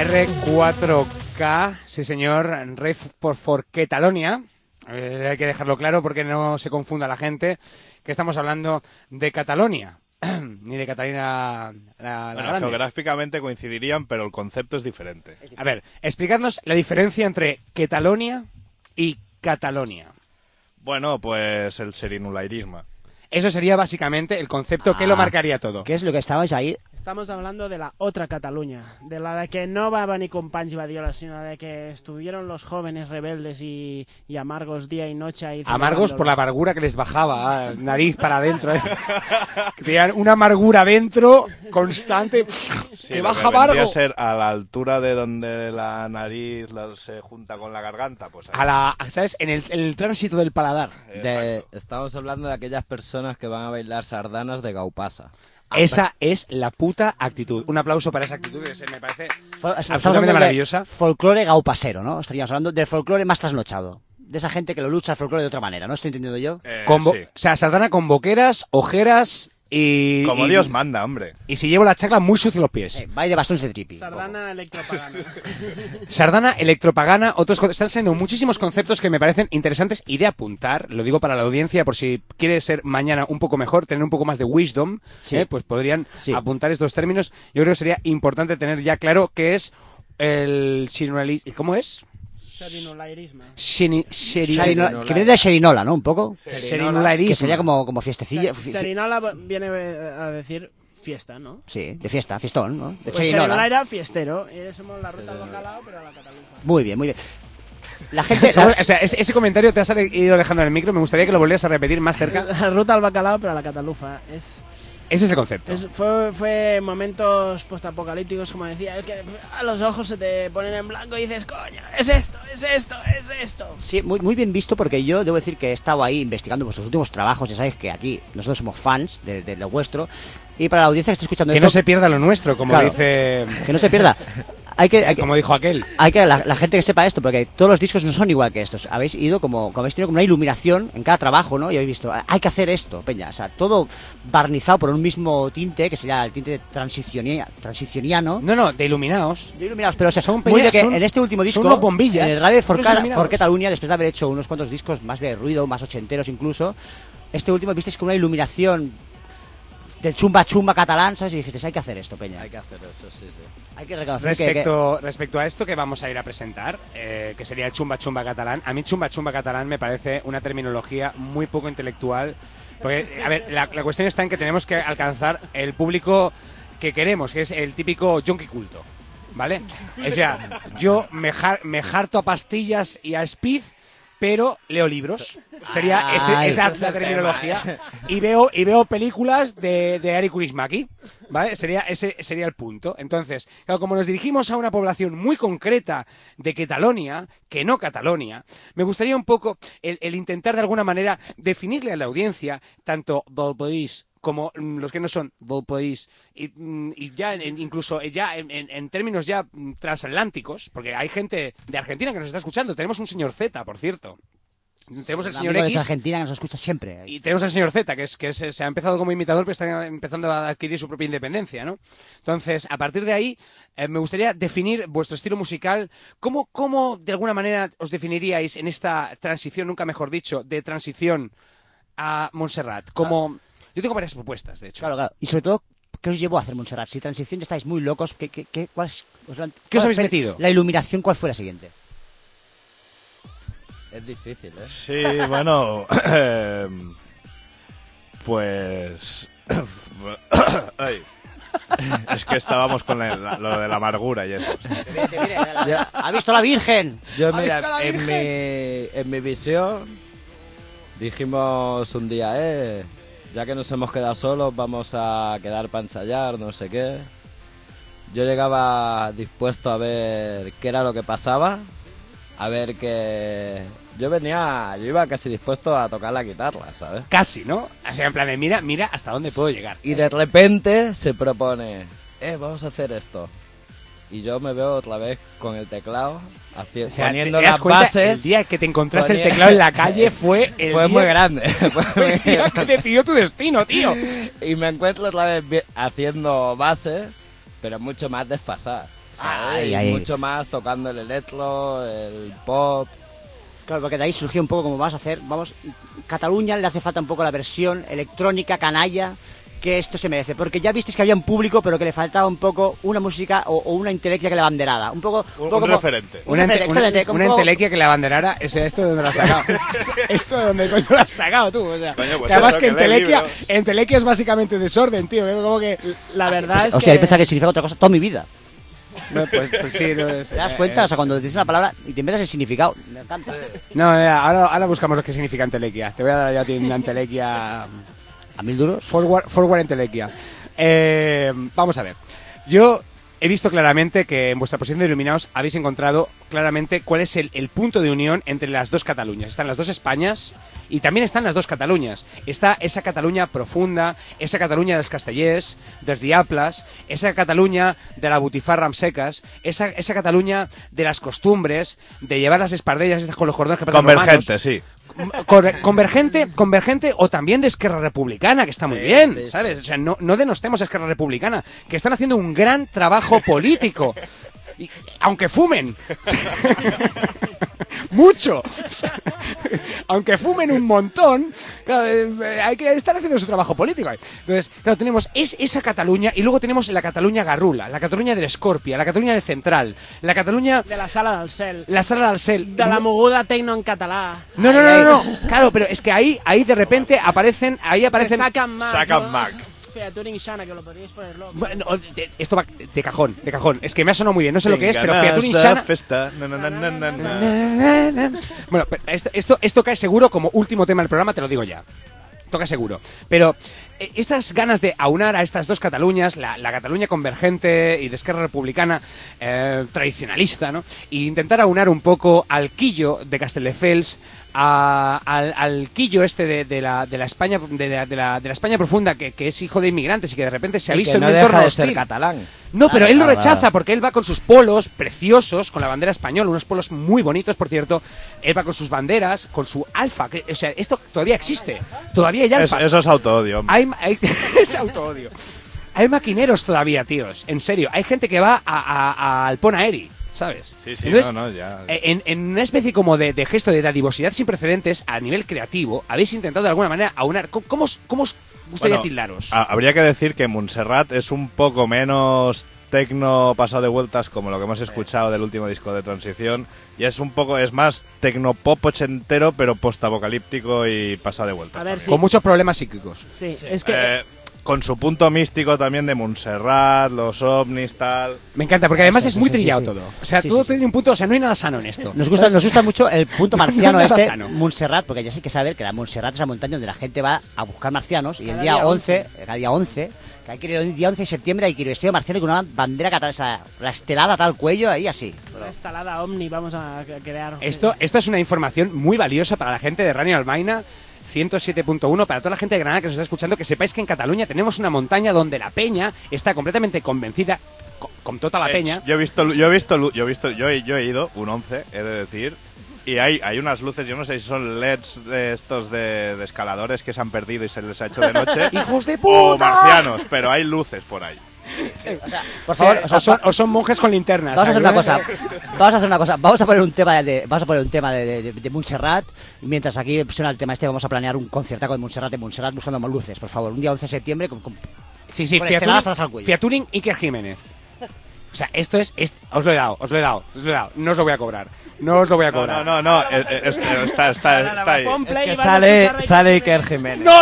R cuatro K, sí señor, Rave por, for Catalonia. Eh, hay que dejarlo claro porque no se confunda la gente que estamos hablando de Catalonia, ni de Catalina la, la Bueno, Grande. geográficamente coincidirían, pero el concepto es diferente. A ver, explicadnos la diferencia entre Catalonia y Catalonia. Bueno, pues el serinulairismo. Eso sería básicamente el concepto que Ah, lo marcaría todo. ¿Qué es lo que estabais ahí? Estamos hablando de la otra Cataluña, de la de que no va ni con Panys y Badiola, sino de que estuvieron los jóvenes rebeldes y, y amargos día y noche ahí. Amargos por la celebrándolo. amargura que les bajaba, ah, nariz para adentro. Es- que tenían una amargura dentro constante Sí, que lo baja que vendría amargo. a ser a la altura de donde la nariz la- se junta con la garganta, pues ahí. A la, ¿sabes? En el, en el tránsito del paladar. De- estamos hablando de aquellas personas que van a bailar sardanas de Gaupasa. Esa es la puta actitud. Un aplauso para esa actitud que se me parece Estamos absolutamente hablando de maravillosa. Folclore gaupasero, ¿no? Estaríamos hablando del folclore más trasnochado. De esa gente que lo lucha el folclore de otra manera, ¿no? ¿Estoy entendiendo yo? Eh, Con bo- sí. O sea, sardana con boqueras, ojeras y... Como y- Dios manda, hombre. Y si llevo la chacla muy sucio los pies. Eh, va de bastones de tripi. Sardana electropagana. Sardana, electropagana, otros con- están siendo muchísimos conceptos que me parecen interesantes y de apuntar, lo digo para la audiencia por si quiere ser mañana un poco mejor, tener un poco más de wisdom, Sí. ¿eh? Pues podrían Sí. apuntar estos términos. Yo creo que sería importante tener ya claro qué es el shinurali- ¿cómo es? Serinulairismo. Shini- sheri- Sherino- que viene de Sherinola, ¿no? Un poco. Sherinulairismo. Que sería como, como fiestecilla. fi- fi- Serinola viene a decir fiesta, ¿no? Sí, de fiesta, fiestón, ¿no? De Pues Sherinola. Serinola era fiestero. Y somos la ruta al bacalao, pero a la cataluza. Muy bien, muy bien. La gente... ¿Sabes? O sea, ese, ese comentario te has ido alejando en el micro, me gustaría que lo volvieras a repetir más cerca. La ruta al bacalao, pero a la cataluza. Es, Ese es el concepto. es- fue, fue momentos postapocalípticos, como decía, es que a los ojos se te ponen en blanco y dices, coño, es esto, es esto, es esto. Sí, muy, muy bien visto porque yo debo decir que he estado ahí investigando vuestros últimos trabajos. Ya sabéis que aquí nosotros somos fans de, de lo vuestro. Y para la audiencia que está escuchando Que esto... no se pierda lo nuestro, como Claro, dice... Que no se pierda. Hay que, hay que, Como dijo aquel. hay que la, la gente que sepa esto, porque todos los discos no son igual que estos. Habéis ido como, como habéis tenido como una iluminación en cada trabajo, ¿no? Y habéis visto, hay que hacer esto, peña. O sea, todo barnizado por un mismo tinte, que sería el tinte transicionia, transicioniano. No, no, de iluminados. De iluminados, pero o sea, Son muy peña- de que son- en este último disco, son unos bombillas. en el Radio for, Unos Ca- iluminados. for Catalunya, después de haber hecho unos cuantos discos más de ruido, más ochenteros incluso, este último visteis con una iluminación del chumba chumba catalán, ¿sabes? Y dijisteis, hay que hacer esto, peña. Hay que hacer eso, sí, sí. Hay que reconocer que- que... Respecto, respecto a esto que vamos a ir a presentar, eh, que sería el chumba chumba catalán, a mí chumba chumba catalán me parece una terminología muy poco intelectual. Porque, a ver, la, la cuestión está en que tenemos que alcanzar el público que queremos, que es el típico yonki culto, ¿vale? O sea, yo me, jar- me harto a pastillas y a speed, pero leo libros. Sería ese, Ah, es la, ese es la el terminología. tema, ¿eh? Y veo y veo películas de, de Ari Kaurismäki, ¿vale? Sería ese sería el punto. Entonces, claro, como nos dirigimos a una población muy concreta de Catalonia, que no Catalonia, me gustaría un poco el, el intentar de alguna manera definirle a la audiencia tanto del país como mm, los que no son del país y, mm, y ya en- en- incluso ya en, en- en términos ya mm, transatlánticos, porque hay gente de Argentina que nos está escuchando. Tenemos un señor Z, por cierto. Tenemos el Un señor amigo de X. Argentina que nos escucha siempre. Y tenemos al señor Z, que es que es- se ha empezado como imitador, pero está empezando a adquirir su propia independencia, ¿no? Entonces, a partir de ahí, eh, me gustaría definir vuestro estilo musical. ¿Cómo, ¿Cómo, de alguna manera, os definiríais en esta transición, nunca mejor dicho, de transición a Montserrat? Como... Yo tengo varias propuestas, de hecho. Claro, claro. Y sobre todo, ¿qué os llevó a hacer Montserrat? Si transición ya estáis muy locos, ¿qué, qué, qué, cuál es- os la- ¿Qué os cuál habéis fue metido? La iluminación, ¿cuál fue la siguiente? Es difícil, ¿eh? Sí, bueno, em, pues... Ay. Es que estábamos con la- la- lo de la amargura y eso. ¡Ha visto la Virgen! Yo, ¿Ha mira, visto la en mi, Virgen? en mi visión, dijimos un día, eh, ya que nos hemos quedado solos, vamos a quedar para ensayar, no sé qué. Yo llegaba dispuesto a ver qué era lo que pasaba, a ver que... Yo venía, yo iba casi dispuesto a tocar la guitarra, ¿sabes? Casi, ¿no? O sea, en plan de, mira, mira hasta dónde puedo llegar. Y de repente se propone, eh, vamos a hacer esto. Y yo me veo otra vez con el teclado, haci- O sea, poniendo ¿te das las cuenta? bases. El día que te encontraste el ponía- teclado en la calle fue el Fue día- muy grande. Fue muy el día que grande. decidió tu destino, tío. Y me encuentro otra vez vi- haciendo bases, pero mucho más desfasadas. ¿sabes? Ay, ay. Mucho más tocando el electro, el pop. Claro, porque de ahí surgió un poco como vas a hacer, vamos, Cataluña le hace falta un poco la versión electrónica, canalla, que esto se merece, porque ya visteis que había un público, pero que le faltaba un poco una música o, o una entelequia que le abanderada, un poco... Un, poco un como- referente. Un Una, ente- referente, una- excelente, una como- entelequia que la abanderara, es esto de dónde lo has sacado. Esto de dónde coño lo has sacado tú. O sea, Coño, pues que además eso, que que lee entelequia, libros. entelequia es básicamente desorden, tío. ¿eh? Como que La verdad Pues, es hostia, que... yo pensaba que significaba otra cosa toda mi vida. no, pues, pues sí, no es- ¿Te das eh, cuenta? eh. O sea, cuando dices una palabra y te inventas el significado. Me encanta. No, ya, ahora, ahora buscamos lo que significa entelequia. Te voy a dar ya a ti una entelequia. ¿A mil duros? Forward, forward entelequia. Eh, vamos a ver. Yo he visto claramente que en vuestra posición de iluminados habéis encontrado claramente cuál es el, el punto de unión entre las dos Cataluñas. Están las dos Españas y también están las dos Cataluñas. Está esa Cataluña profunda, esa Cataluña dels castellers, dels diables, esa Cataluña de la butifarra amb secas, esa, esa Cataluña de las costumbres, de llevar las espardellas estas con los cordones que parecen Convergente, romanos. sí. Corre- convergente, convergente o también de Esquerra Republicana, que está muy Sí, bien, sí, ¿sabes? O sea, no, no denostemos a Esquerra Republicana, que están haciendo un gran trabajo político. Y- aunque fumen. Mucho. Aunque fumen un montón, claro, eh, hay que estar haciendo su trabajo político. Entonces, claro, tenemos es, esa Cataluña y luego tenemos la Cataluña garrula, la Cataluña del Escorpia, la Cataluña del Central, la Cataluña... De la sala del cel. La sala del cel. De la No- moguda tecno en català. no, no, no, no, no, claro, pero es que ahí, ahí de repente aparecen, ahí aparecen... Sacan Mac. Sacan ¿no? Mac. Featuring Shana, que lo podríais poner loco. Bueno, de- esto va de cajón, de cajón. Es que me ha sonado muy bien, no sé lo que es, pero Venga, Featuring esta Shana... festa. Na, na, na, na, na, na. Bueno, pero esto, esto, esto cae seguro como último tema del programa, te lo digo ya. Toca seguro. Pero eh, estas ganas de aunar a estas dos Cataluñas, la, la Cataluña convergente y de Esquerra Republicana eh, tradicionalista, ¿no? Y intentar aunar un poco al quillo de Castelldefels, a- al, al quillo este de, de la, de la España de la, de la, de la España profunda, que, que es hijo de inmigrantes y que de repente se ha Y visto que en no un deja entorno de ser hostil. catalán. No, pero Claro, él lo claro, rechaza claro. porque él va con sus polos preciosos, con la bandera española, unos polos muy bonitos, por cierto. Él va con sus banderas, con su alfa. Que, o sea, esto todavía existe. Todavía hay Es- alfas. eso es autoodio, hombre. Hay, hay- es autoodio. Hay maquineros todavía, tíos. En serio. Hay gente que va a, a- a- al Ponaeri, ¿sabes? Sí, sí, Entonces, no, no, ya. En, en una especie como de, de gesto de dadivosidad sin precedentes a nivel creativo, habéis intentado de alguna manera aunar. ¿Cómo, cómo os, cómo os gustaría Bueno, tildaros? ha- habría que decir que Montserrat es un poco menos tecno pasado de vueltas como lo que hemos escuchado del último disco de Transición y es un poco, es más tecnopop ochentero pero postapocalíptico y pasado de vueltas. A ver, también. sí. Con muchos problemas psíquicos. Sí, es que... Eh, con su punto místico también de Montserrat, los ovnis, tal. Me encanta, porque además Sí, es sí, muy sí, sí, trillado sí. todo. O sea, Sí, todo sí, sí. tiene un punto, o sea, no hay nada sano en esto. Nos gusta, ¿Sabes? nos gusta mucho el punto marciano Nada este, sano. Montserrat, porque ya sí que saber que la Montserrat es la montaña donde la gente va a buscar marcianos y el Cada día día once, cada día once, que hay que ir el día once de septiembre hay que ir vestido de marciano con una bandera catalana, o sea, la estelada tal cuello ahí así. Una instalada Omni vamos a crear. Esto, esto es una información muy valiosa para la gente de Radio Almaina ciento siete punto uno, para toda la gente de Granada que nos está escuchando, que sepáis que en Cataluña tenemos una montaña donde la peña está completamente convencida, con, con toda la Eh, peña. Yo he visto, yo he visto, lu- yo he visto, yo he, yo he ido un once, he de decir, y hay, hay unas luces, yo no sé si son L E Ds de estos de, de escaladores que se han perdido y se les ha hecho de noche. ¡Hijos de O puta! marcianos, pero hay luces por ahí. O sea, por O, sea, favor, o sea, o son, va- o son monjes con linternas. vamos a hacer una ¿sabes? cosa, vamos a hacer una cosa, vamos a poner un tema de, vamos a poner un tema de, de, de Montserrat, y mientras aquí suena el tema este vamos a planear un conciertaco de Montserrat, de Montserrat buscando más luces, por favor, un día once de septiembre con, con Sí, sí, con Fiaturing, esteladas atrás al cuello. Fiaturing Iker Jiménez. O sea, esto es, es- Os lo he dado, os lo he dado, os lo he dado. No os lo voy a cobrar. No os lo voy a No, cobrar. no, no, no, eh, eh, es- eh, está, está, está ahí. Pon Es play que y vas a sale, escuchar sale Iker Iker Jiménez. ¡No, no,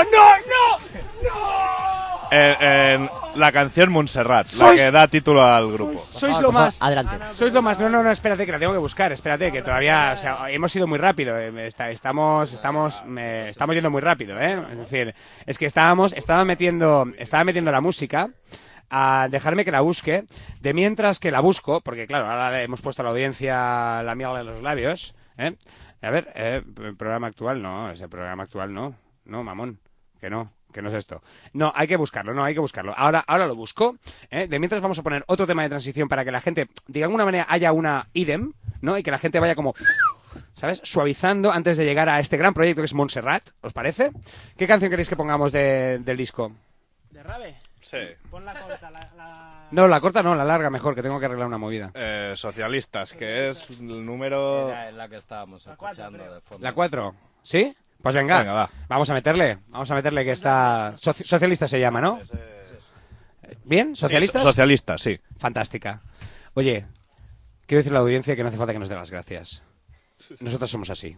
no! Eh, en la canción Montserrat, la Sois- que da título al grupo. Sois favor, lo por favor, más. adelante. Sois lo más. No, no, no, espérate, que la tengo que buscar. Espérate, que todavía. O sea, hemos ido muy rápido. eh, está- estamos, estamos, me- estamos yendo muy rápido, ¿eh? Es decir, es que estábamos, estaba metiendo, estaba metiendo la música. A dejarme que la busque. De mientras que la busco, porque claro, ahora le hemos puesto a la audiencia la miel de los labios, ¿eh? A ver, eh, programa actual, no, ese programa actual no. No, mamón, que no. Que no es esto. No, hay que buscarlo, no, hay que buscarlo. Ahora, ahora lo busco. ¿eh? De mientras vamos a poner otro tema de transición para que la gente, de alguna manera, haya una idem, ¿no? Y que la gente vaya como, ¿sabes? Suavizando antes de llegar a este gran proyecto que es Montserrat, ¿os parece? ¿Qué canción queréis que pongamos de- del disco? ¿De Rave? Sí. Pon la corta, la... la... No, la corta no, la larga mejor, que tengo que arreglar una movida. Eh, socialistas, que es el número... Era la que estábamos escuchando de fondo. ¿La cuatro? ¿Sí? Pues venga, Venga, va. vamos a meterle. Vamos a meterle que está... Soci- socialista se llama, ¿no? ¿Bien? ¿Socialistas? Sí, socialistas, sí. Fantástica. Oye, quiero decirle a la audiencia que no hace falta que nos dé las gracias. Nosotros somos así.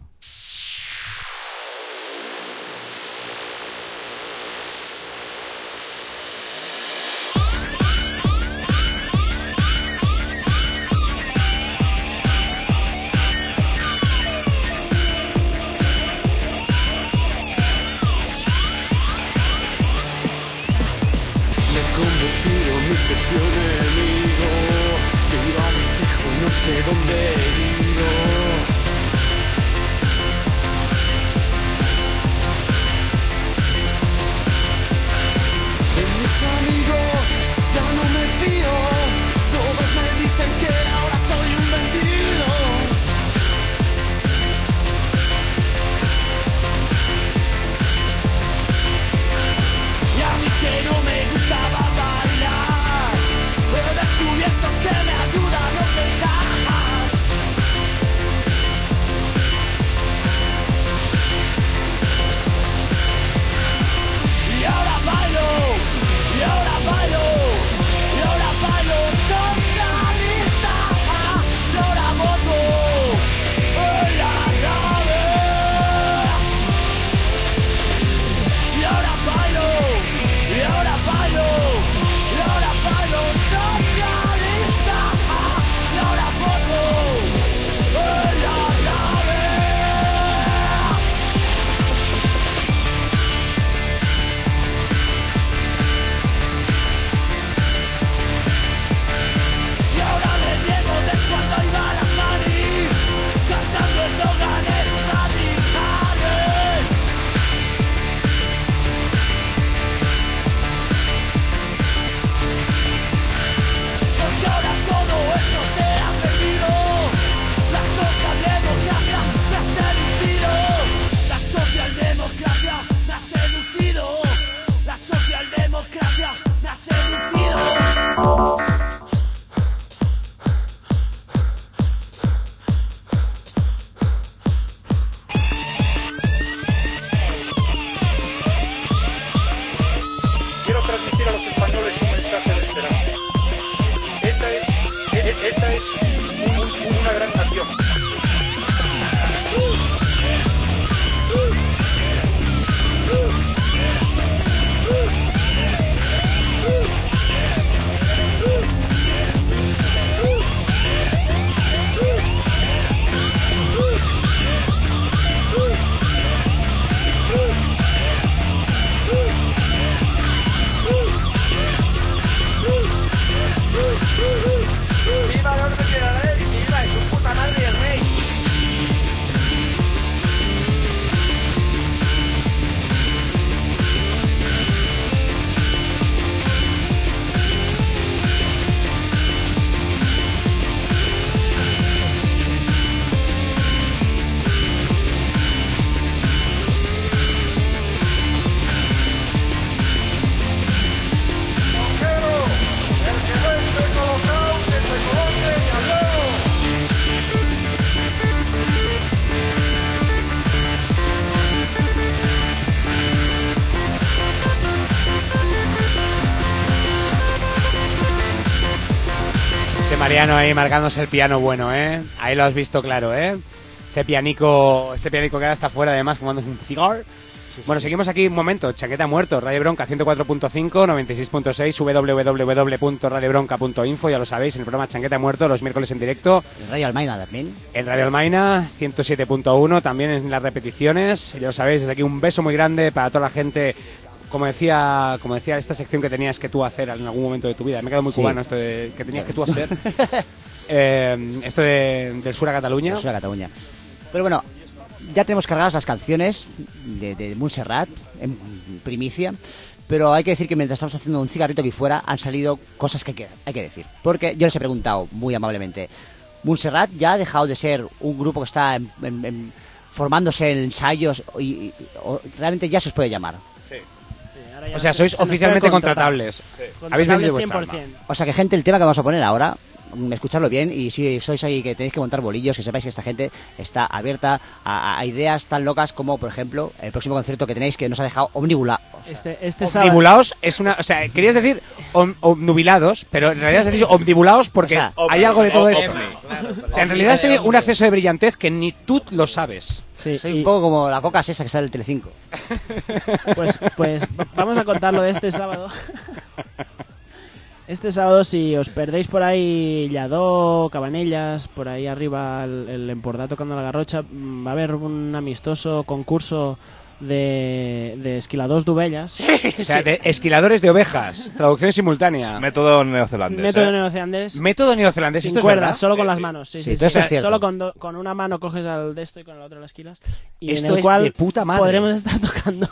Me he convertido en mi propio enemigo. Miro al espejo y no sé dónde he ido. De mis amigos ya no me fío. Todos me dicen que ahora soy un vendido. Y a mí que no me gustaba bailar, he descubierto que me ayuda a no pensar. Y ahora bailo, y ahora bailo, y ahora bailo socialista. Y ahora voto en la nave. Y ahora bailo, y ahora bailo, y ahora bailo socialista. Y ahora voto en la nave. Y ahora me niego de cuando iba a las manis, cantando eslóganes radicales. Porque ahora todo eso se ha perdido. La socialdemocracia me ha seducido. La socialdemocracia me ha seducido. La socialdemocracia me ha seducido. Quiero transmitir a los españoles un mensaje de esperanza. Esta es, e- esta es un- una gran nación. ¡Viva el orden de la ley! ¡Y viva su puta madre el rey! Ese Mariano ahí marcándose el piano bueno, ¿eh? Ahí lo has visto claro, ¿eh? Ese pianico, ese pianico que ahora está fuera, además, fumándose un cigar. Bueno, seguimos aquí un momento. Chaqueta Muerto, Radio Bronca ciento cuatro punto cinco, noventa y seis punto seis, w w w punto radio bronca punto info, ya lo sabéis, en el programa Chaqueta Muerto, los miércoles en directo. En Radio Almaina también. En Radio Almaina, ciento siete punto uno, también en las repeticiones. Ya lo sabéis, desde aquí un beso muy grande para toda la gente. Como decía, como decía esta sección que tenías que tú hacer en algún momento de tu vida. Me ha quedado muy Sí. cubano esto de que tenías que tú hacer. eh, esto de, del sur a Cataluña. Del sur a Cataluña. Pero bueno, ya tenemos cargadas las canciones de, de Montserrat en primicia. Pero hay que decir que mientras estamos haciendo un cigarrito aquí fuera han salido cosas que hay que, hay que decir. Porque yo les he preguntado muy amablemente, ¿Montserrat ya ha dejado de ser un grupo que está en, en, en, formándose en ensayos y, y o realmente ya se os puede llamar? Sí, ha Ahora ya O sea, se- sois se nos puede oficialmente contratar. contratables. Sí. Habéis Contratables vendido vuestra cien por alma. cien. O sea que, gente, el tema que vamos a poner ahora, mm, escuchadlo bien, y si sois ahí que tenéis que montar bolillos, que sepáis que esta gente está abierta a, a ideas tan locas como, por ejemplo, el próximo concierto que tenéis que nos ha dejado omnibula. Este, este sábado. Omnibulados es una... O sea, querías decir om- omnubilados, pero en realidad has dicho omnibulados porque O sea, hay algo de todo om- esto. omni, O sea, en realidad has tenido un acceso de brillantez que ni tú lo sabes. Sí, Soy y- un poco como la coca esa que sale del Telecinco. Pues, pues va- vamos a contarlo de este sábado. Este sábado, si os perdéis por ahí Lladó, Cabanellas, por ahí arriba el, el Empordà tocando la Garrocha, mm, va a haber un amistoso concurso de, de esquiladors d'ovelles. O sea, de esquiladores de ovejas. Traducción simultánea. Método neozelandés. Método ¿eh? neozelandés. Método neozelandés. Sin ¿Esto es cuerdas, verdad? solo con Sí, las sí. manos. Sí, Sí, sí, todo sí. eso es cierto. Solo con, do- con una mano coges al de esto y con la otra la esquilas. Y Esto en el es cual de puta madre. podremos estar tocando.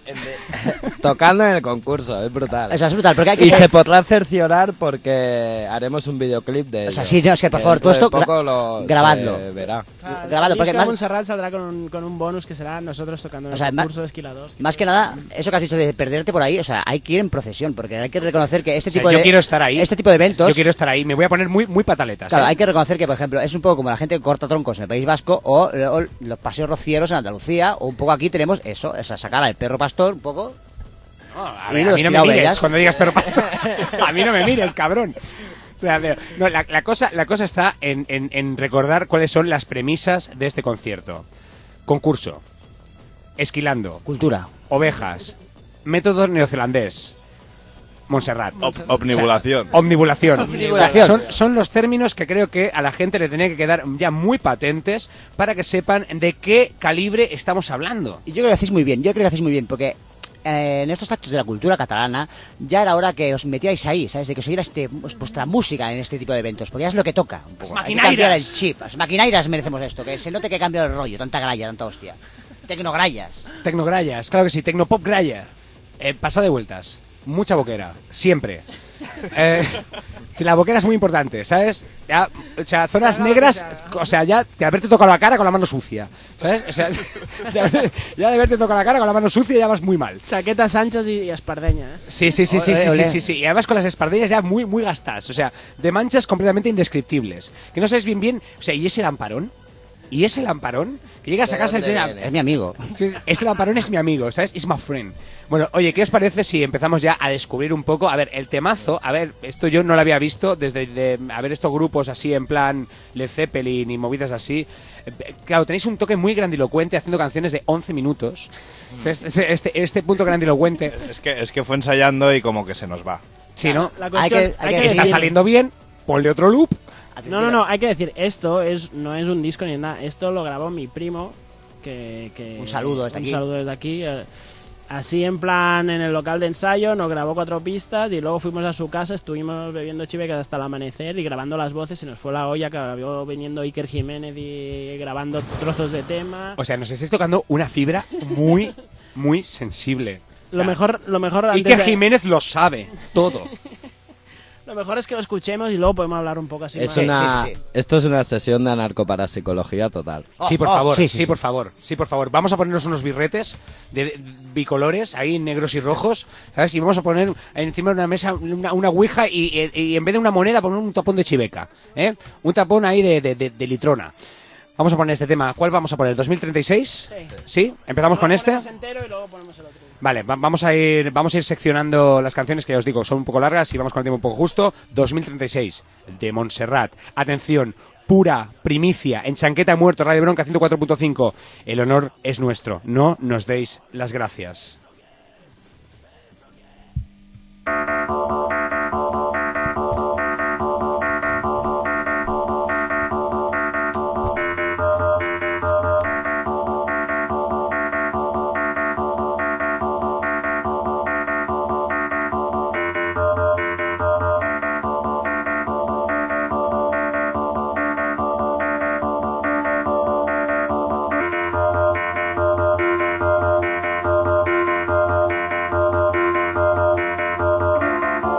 Tocando en el concurso, es brutal. O sea, es brutal, porque hay que y ser- se podrá cerciorar porque haremos un videoclip de O sea, ello, sí, no, es que, por favor, dentro todo esto de poco gra- lo grabadlo. se verá. Claro, Grabado, el porque disco más- de Montserrat saldrá con un, con un bonus que será nosotros tocando en O sea, el ma- concurso de esquiladores. Más que nada, eso que has dicho de perderte por ahí, o sea, hay que ir en procesión, porque hay que reconocer que este O sea, tipo yo de... quiero estar ahí. Este tipo de eventos... Yo quiero estar ahí. Me voy a poner muy, muy pataletas. Claro, ¿eh? hay que reconocer que, por ejemplo, es un poco como la gente que corta troncos en el País Vasco o, o los paseos rocieros en Andalucía, o un poco aquí tenemos eso, o sea, sacar al perro pastor un poco... No, a, y ver, a los mí no me criado mires bellas. cuando digas perro pastor. A mí no me mires, cabrón. O sea, pero, no, la, la cosa, la cosa está en, en- en recordar cuáles son las premisas de este concierto. Concurso. Esquilando. Cultura. Ovejas. Método neozelandés. Montserrat. Ob- omnibulación. O sea, omnibulación. Omnibulación. Son, son los términos que creo que a la gente le tenía que quedar ya muy patentes para que sepan de qué calibre estamos hablando. Y yo creo que lo hacéis muy bien, yo creo que lo hacéis muy bien, porque eh, en estos actos de la cultura catalana ya era hora que os metíais ahí, ¿sabes? De que os oyerais este, pues, vuestra música en este tipo de eventos, porque ya es lo que toca. Un poco. Las Hay que cambiar el maquinairas. chip, las maquinairas merecemos esto, que se note que cambia el rollo, tanta gralla, tanta hostia. Tecnograllas. Tecnograyas, claro que sí, Tecnopop Graya. Eh, pasado de vueltas. Mucha boquera, siempre. Eh, si la boquera es muy importante, ¿sabes? Ya, o sea, zonas negras, o sea, ya de haberte tocado la cara con la mano sucia, ¿sabes? O sea, ya, ya de haberte tocado la cara con la mano sucia ya vas muy mal. Chaquetas anchas y, y espardeñas. Sí, sí, sí, sí, Ole, sí, sí, ole. sí, sí. Y además con las espardillas ya muy, muy gastadas, o sea, de manchas completamente indescriptibles. Que no sabes bien bien, o sea, ¿y ese lamparón? ¿Y ese lamparón? Que llegas a casa y dónde te viene? Es mi amigo. Sí, ese lamparón es mi amigo, ¿sabes? Is my friend. Bueno, oye, ¿qué os parece si empezamos ya a descubrir un poco? A ver, el temazo, a ver, esto yo no lo había visto desde de, a ver estos grupos así en plan Led Zeppelin y movidas así. Eh, Claro, tenéis un toque muy grandilocuente haciendo canciones de once minutos. O sea, Este, este, este punto grandilocuente. Es que, es que fue ensayando y como que se nos va. Sí, ¿no? La Hay cuestión, que- hay que Está decir- saliendo bien, ponle otro loop. No, no, no, hay que decir, esto es no es un disco ni nada, esto lo grabó mi primo, que... que Un saludo desde un aquí. saludo desde aquí. eh, Así en plan, en el local de ensayo, nos grabó cuatro pistas y luego fuimos a su casa, estuvimos bebiendo chive hasta el amanecer y grabando las voces, se nos fue la olla, que acabó viniendo Iker Jiménez y grabando trozos de tema. O sea, nos estáis tocando una fibra muy, muy sensible. O Lo sea, mejor, lo mejor antes Iker de- Jiménez lo sabe, todo. Lo mejor es que lo escuchemos y luego podemos hablar un poco así Es más. una, sí, sí. Esto es una sesión de anarcoparapsicología total. Sí, por oh, favor, sí, sí, sí, sí. por favor, sí, por favor. Vamos a ponernos unos birretes de, de- bicolores, ahí negros y rojos, ¿sabes? Y vamos a poner encima de una mesa una, una ouija y, y- y en vez de una moneda poner un tapón de chiveca, ¿eh? Un tapón ahí de, de- de- de litrona. Vamos a poner este tema. ¿Cuál vamos a poner? ¿dos mil treinta y seis? Sí. ¿Sí? ¿Empezamos con Lo este? ponemos entero y luego ponemos el otro. Vale, va- vamos a ir vamos a ir seccionando las canciones que ya os digo, son un poco largas y vamos con el tiempo un poco justo. dos mil treinta y seis, de Montserrat. Atención, pura primicia en Chanqueta Muerto, Radio Bronca ciento cuatro punto cinco. El honor es nuestro, no nos deis las gracias. Thank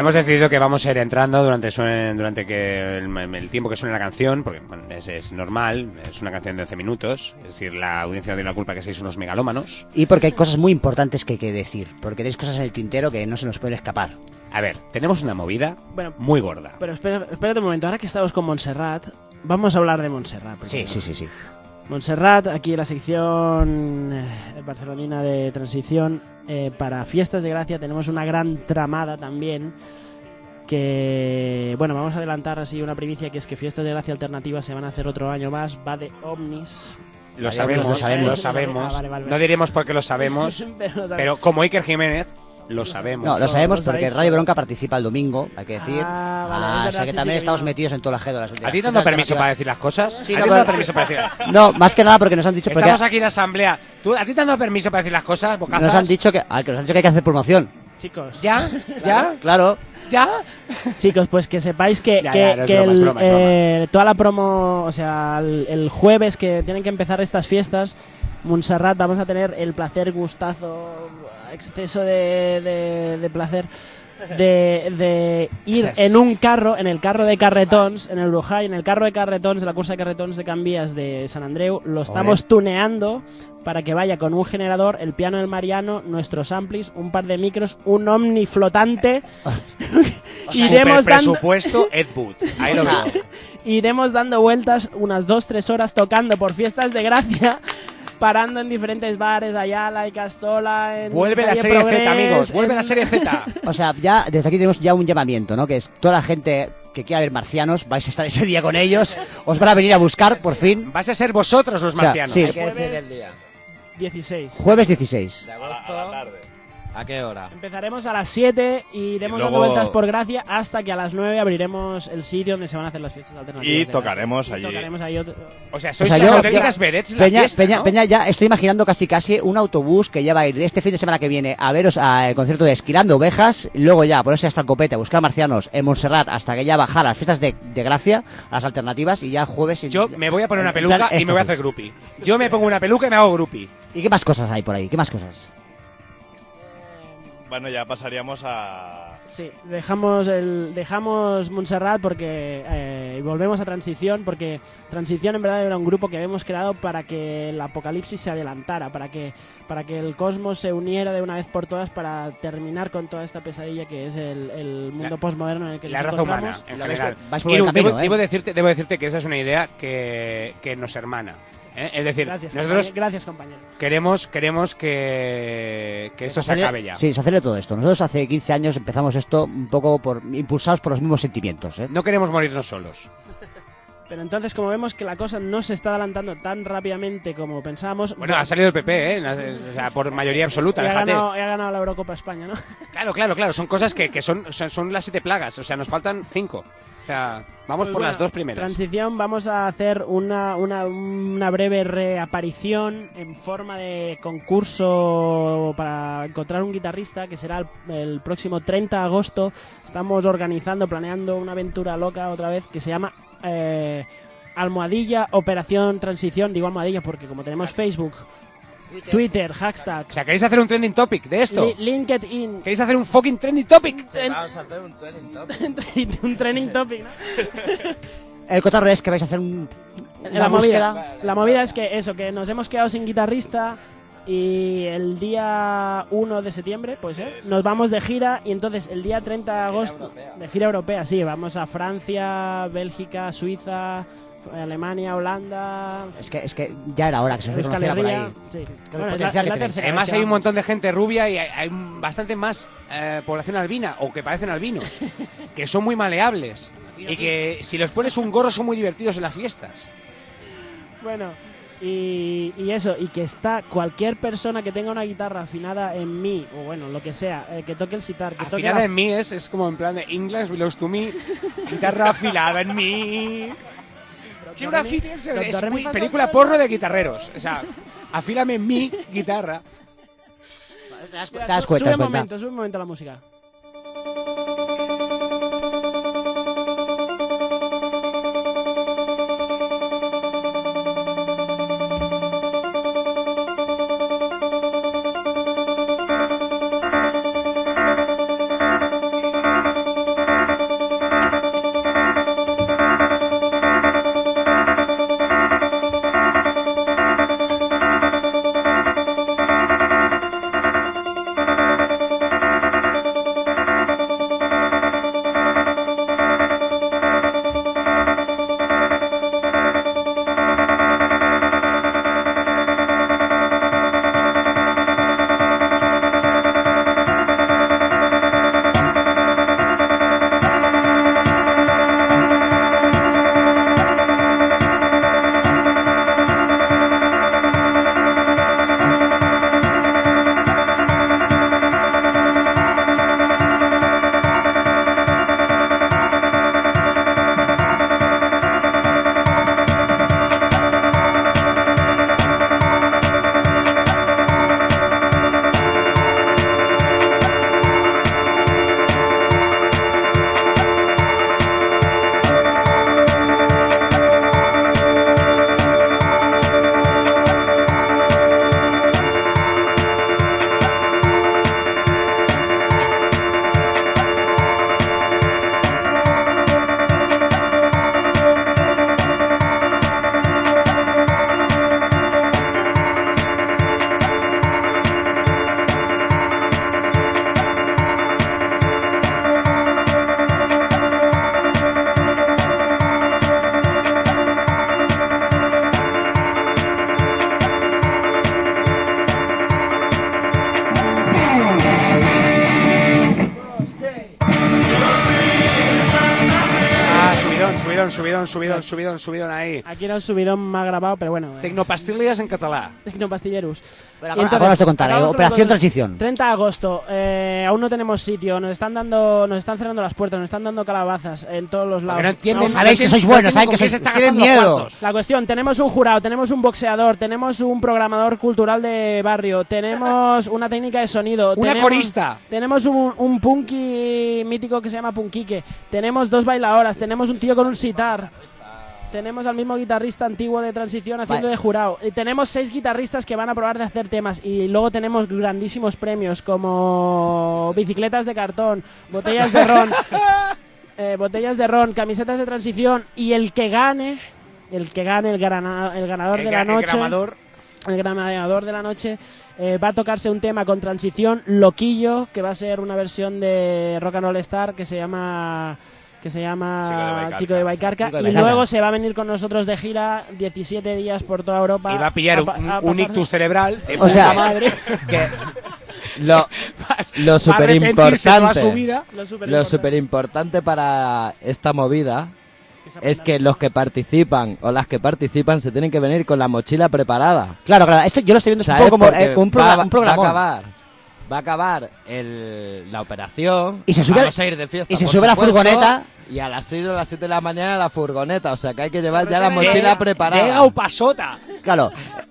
hemos decidido que vamos a ir entrando durante suen- durante que el, el tiempo que suene la canción, porque bueno, es, es normal, es una canción de once minutos, es decir, la audiencia no tiene la culpa que seáis unos megalómanos. Y porque hay cosas muy importantes que hay que decir, porque tenéis cosas en el tintero que no se nos pueden escapar. A ver, tenemos una movida Bueno, muy gorda. Pero espera, espérate un momento, ahora que estamos con Montserrat, vamos a hablar de Montserrat. Sí, sí, sí, sí. Montserrat, aquí en la sección eh, barcelonina de transición, eh, para Fiestas de Gracia tenemos una gran tramada también, que, bueno, vamos a adelantar así una primicia, que es que Fiestas de Gracia Alternativas se van a hacer otro año más, va de ovnis. Lo Vale, sabemos, lo sabemos. lo sabemos. Ah, vale, vale, vale. No diremos por qué lo sabemos, Pero lo sabemos. pero como Iker Jiménez, lo sabemos. No, lo sabemos lo porque sabéis Radio todo. Bronca participa el domingo, hay que decir. Ah, vale, Ah, es o verdad, sea que sí, también sí, estamos que metidos en todo el ajedo de las ¿A ti te han dado permiso para decir las cosas? Sí, ¿A no, ti te han dado pero- permiso para decir? No, más que nada porque nos han dicho... porque Estamos aquí de asamblea. ¿Tú, ¿A ti te han dado permiso para decir las cosas, bocazas? Nos han dicho que, ah, que nos han dicho que hay que hacer promoción. Chicos. ¿Ya? ¿Ya? Claro. ¿Ya? Chicos, pues que sepáis que, Ya, que, ya, no es que broma, es el, broma, es broma. eh, toda la promo, o sea, el, el jueves que tienen que empezar estas fiestas, Montserrat, vamos a tener el placer, gustazo, exceso de, de, de placer de, de ir O sea, es- en un carro, en el carro de carretons, en el Brujay, en el carro de carretons, de la cursa de carretons de Cambias de San Andreu, lo estamos Ole. tuneando para que vaya con un generador, el piano del Mariano, nuestros amplis, un par de micros, un Omni flotante. Iremos Super dando, presupuesto Ed Wood. Ahí lo veo. iremos dando vueltas unas dos tres horas tocando por Fiestas de Gracia, parando en diferentes bares, Ayala y Castola. En Vuelve la calle serie Progrés, Z, amigos. Vuelve en- la serie Z. O sea, ya desde aquí tenemos ya un llamamiento, ¿no? Que es toda la gente que quiera ver marcianos, vais a estar ese día con ellos, os van a venir a buscar, por fin. Vais a ser vosotros los O sea, marcianos. sí. Hay que decir el día. dieciséis. Jueves dieciséis. De agosto. ¿A qué hora? Empezaremos a las siete y iremos Y dando luego- vueltas por Gracia hasta que a las nueve abriremos el sitio donde se van a hacer las fiestas alternativas. Y de tocaremos Gracia. Y allí. tocaremos ahí otro- O sea, O sois sea, las yo- auténticas vedettes de la Peña, fiesta, Peña, ¿no? Peña, ya estoy imaginando casi casi un autobús que ya va a ir este fin de semana que viene a veros al concierto de Esquilando Ovejas, y luego ya ponerse hasta el copete a buscar marcianos en Montserrat hasta que ya bajar a las fiestas de, de Gracia, a las alternativas, y ya jueves... Yo me voy a poner una en peluca plan y me voy a éxtasis. hacer groupie. Yo me pongo una peluca y me hago groupie. ¿Y qué más cosas hay por ahí? ¿Qué más cosas? Bueno, ya pasaríamos a... Sí, dejamos el dejamos Montserrat porque eh, volvemos a Transición, porque Transición en verdad era un grupo que habíamos creado para que el apocalipsis se adelantara, para que para que el cosmos se uniera de una vez por todas para terminar con toda esta pesadilla que es el, el mundo La- postmoderno en el que La nos raza humana, encontramos. en La ves general. por- vais por buen Iru, camino, debo, ¿eh? debo decirte, debo decirte que esa es una idea que, que nos hermana. ¿eh? Es decir, Gracias, nosotros compañero. Gracias, compañero. queremos, queremos que, que esto se Hacerle- acabe ya. Sí, se acelera todo esto. Nosotros hace quince años empezamos esto un poco por impulsados por los mismos sentimientos, ¿eh? No queremos morirnos solos. Pero entonces, como vemos que la cosa no se está adelantando tan rápidamente como pensábamos... Bueno, ha salido el P P, ¿eh? O sea, por mayoría absoluta, y ha déjate. ganado, y ha ganado la Eurocopa España, ¿no? Claro, claro, claro. Son cosas que, que son, son, son las siete plagas. O sea, nos faltan cinco. O sea, vamos Pues por bueno, las dos primeras. Transición, vamos a hacer una, una, una breve reaparición en forma de concurso para encontrar un guitarrista, que será el, el próximo treinta de agosto. Estamos organizando, planeando una aventura loca otra vez que se llama eh, Almohadilla Operación Transición. Digo almohadilla porque como tenemos Facebook, Twitter, hashtag, O sea, ¿queréis hacer un trending topic de esto? Li- LinkedIn, ¿Queréis hacer un fucking trending topic? en- Vamos a hacer un trending topic. un trending topic, ¿no? El cotarro es que vais a hacer un, una La búsqueda. movida, la movida es que eso, que nos hemos quedado sin guitarrista y el día uno de septiembre, pues ¿eh? nos vamos de gira y entonces el día treinta de agosto, de gira europea, sí, vamos a Francia, Bélgica, Suiza, Alemania, Holanda, Es que, es que ya era hora que se Euskal reconociera por Herria, ahí. sí. el Bueno, es la- potencial es que la tenéis. tercera Además vez que hay un vamos. montón de gente rubia y hay, hay bastante más eh, población albina, o que parecen albinos, que son muy maleables. Y que si les pones un gorro son muy divertidos en las fiestas. Bueno, y, y eso, y que está cualquier persona que tenga una guitarra afinada en mí, o bueno, lo que sea, eh, que toque el sitar, que toque Afilada la- en mí es, es como en plan de English belongs to me, guitarra afilada en mí. Quiero una afil- es, Do- es do, re, mi, muy fa, sol, película sol, porno la, de si. guitarreros. O sea, afílame en mi guitarra. Te das, Mira, te das su- cuenta, sube das un cuenta. momento, sube un momento la música. subidón, subidón, subidón, subidón, subidón ahí. Aquí era un subidón más grabado, pero bueno. Tecnopastillas en catalán. Tecnopastilleros. Bueno, ahora- ahora te contaré, acabamos con Operación el- Transición. treinta de agosto, eh, aún no tenemos sitio, nos están dando, nos están cerrando las puertas, nos están dando calabazas en todos los lados. no entienden, Aún- Sabéis que sois buenos, sabéis que sois, tienen miedo. La cuestión, tenemos un jurado, tenemos un boxeador, tenemos un programador cultural de barrio, tenemos una técnica de sonido, Una tenemos- corista. tenemos un, un punky mítico que se llama Punquique, tenemos dos bailadoras, tenemos un tío con un sitar, tenemos al mismo guitarrista antiguo de Transición haciendo Vale. de jurado, y tenemos seis guitarristas que van a probar de hacer temas, y luego tenemos grandísimos premios como bicicletas de cartón, botellas de ron, eh, botellas de ron, camisetas de Transición, y el que gane, el que gane, el, grana- el ganador El de gra- la el noche, gramador. el ganador de la noche, eh, va a tocarse un tema con Transición, Loquillo, que va a ser una versión de Rock and Roll Star que se llama que se llama Chico de Baicarca, Chico de y Baicarca. luego se va a venir con nosotros de gira diecisiete días por toda Europa. Y va a pillar un, pa- a un pasarse- ictus cerebral de O puta sea, madre. que lo, Vas- lo va a super arrepentirse toda importante su vida. Lo lo superimportante. super importante para esta movida es que los que participan o las que participan se tienen que venir con la mochila preparada. Claro, claro, esto yo lo estoy viendo es un ¿Sabes? poco como Porque eh, un, va, progra- un programón. va a acabar va a acabar el, la operación Y se sube- vamos a ir de fiesta y se por sube la supuesto, furgoneta. y a las seis o las siete de la mañana la furgoneta, o sea que hay que llevar ya la mochila preparada. Llega o pasota. Claro.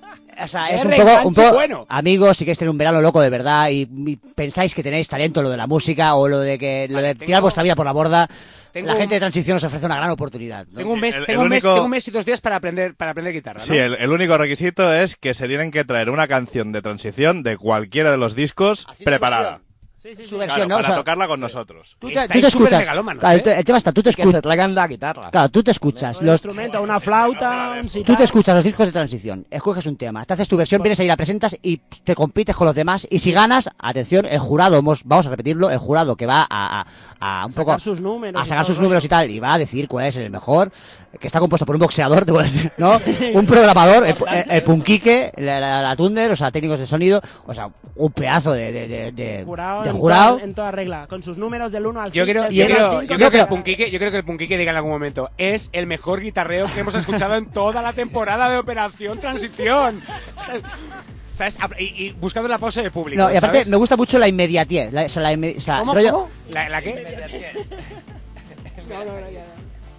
O sea, es Es un poco, un reenganche poco bueno. amigos, si queréis tener un verano loco de verdad y, y pensáis que tenéis talento, lo de la música o lo de que lo de tirar vuestra vida por la borda, tengo la un- gente de Transición os ofrece una gran oportunidad, ¿no? Tengo un mes, el- tengo el un mes, único- tengo un mes y dos días para aprender, para aprender guitarra, ¿no? Sí, el, el único requisito es que se tienen que traer una canción de Transición de cualquiera de los discos preparada. Su versión, Claro, ¿no? O para sea, tocarla con nosotros. Tú te, tú Estáis te súper escuchas. megalómanos, Claro, ¿eh? te- el tema está, tú te Que se escuchas. traigan la guitarra. Claro, tú te escuchas. Un Los, instrumento, una flauta, un tú sitar. te escuchas los discos de Transición, escoges un tema, te haces tu versión, vienes ahí, la presentas y te compites con los demás. Y si ganas, atención, el jurado, vamos, vamos a repetirlo, el jurado que va a, a, a un Sacar poco sus números a y sacar todo sus el números y tal, y va a decir cuál es el mejor, que está compuesto por un boxeador, te voy a decir, ¿no? Un programador, el, el, el punquique, la, la, la Thunder, o sea, técnicos de sonido, o sea, un pedazo de, de, de, de, Jurado, de en jurado. toda- en toda regla, con sus números del uno al Yo cinco, creo, del yo cero al creo, cinco, yo creo que el para- Punquique, yo creo que el Punquique diga en algún momento, es el mejor guitarreo que hemos escuchado en toda la temporada de Operación Transición. ¿Sabes? Y, y buscando la pose de público. No, y aparte ¿sabes? me gusta mucho la inmediatez. La, o sea, la inme- o sea, ¿Cómo? rollo- ¿Cómo? ¿La, la qué? No, no, no, ya, ya.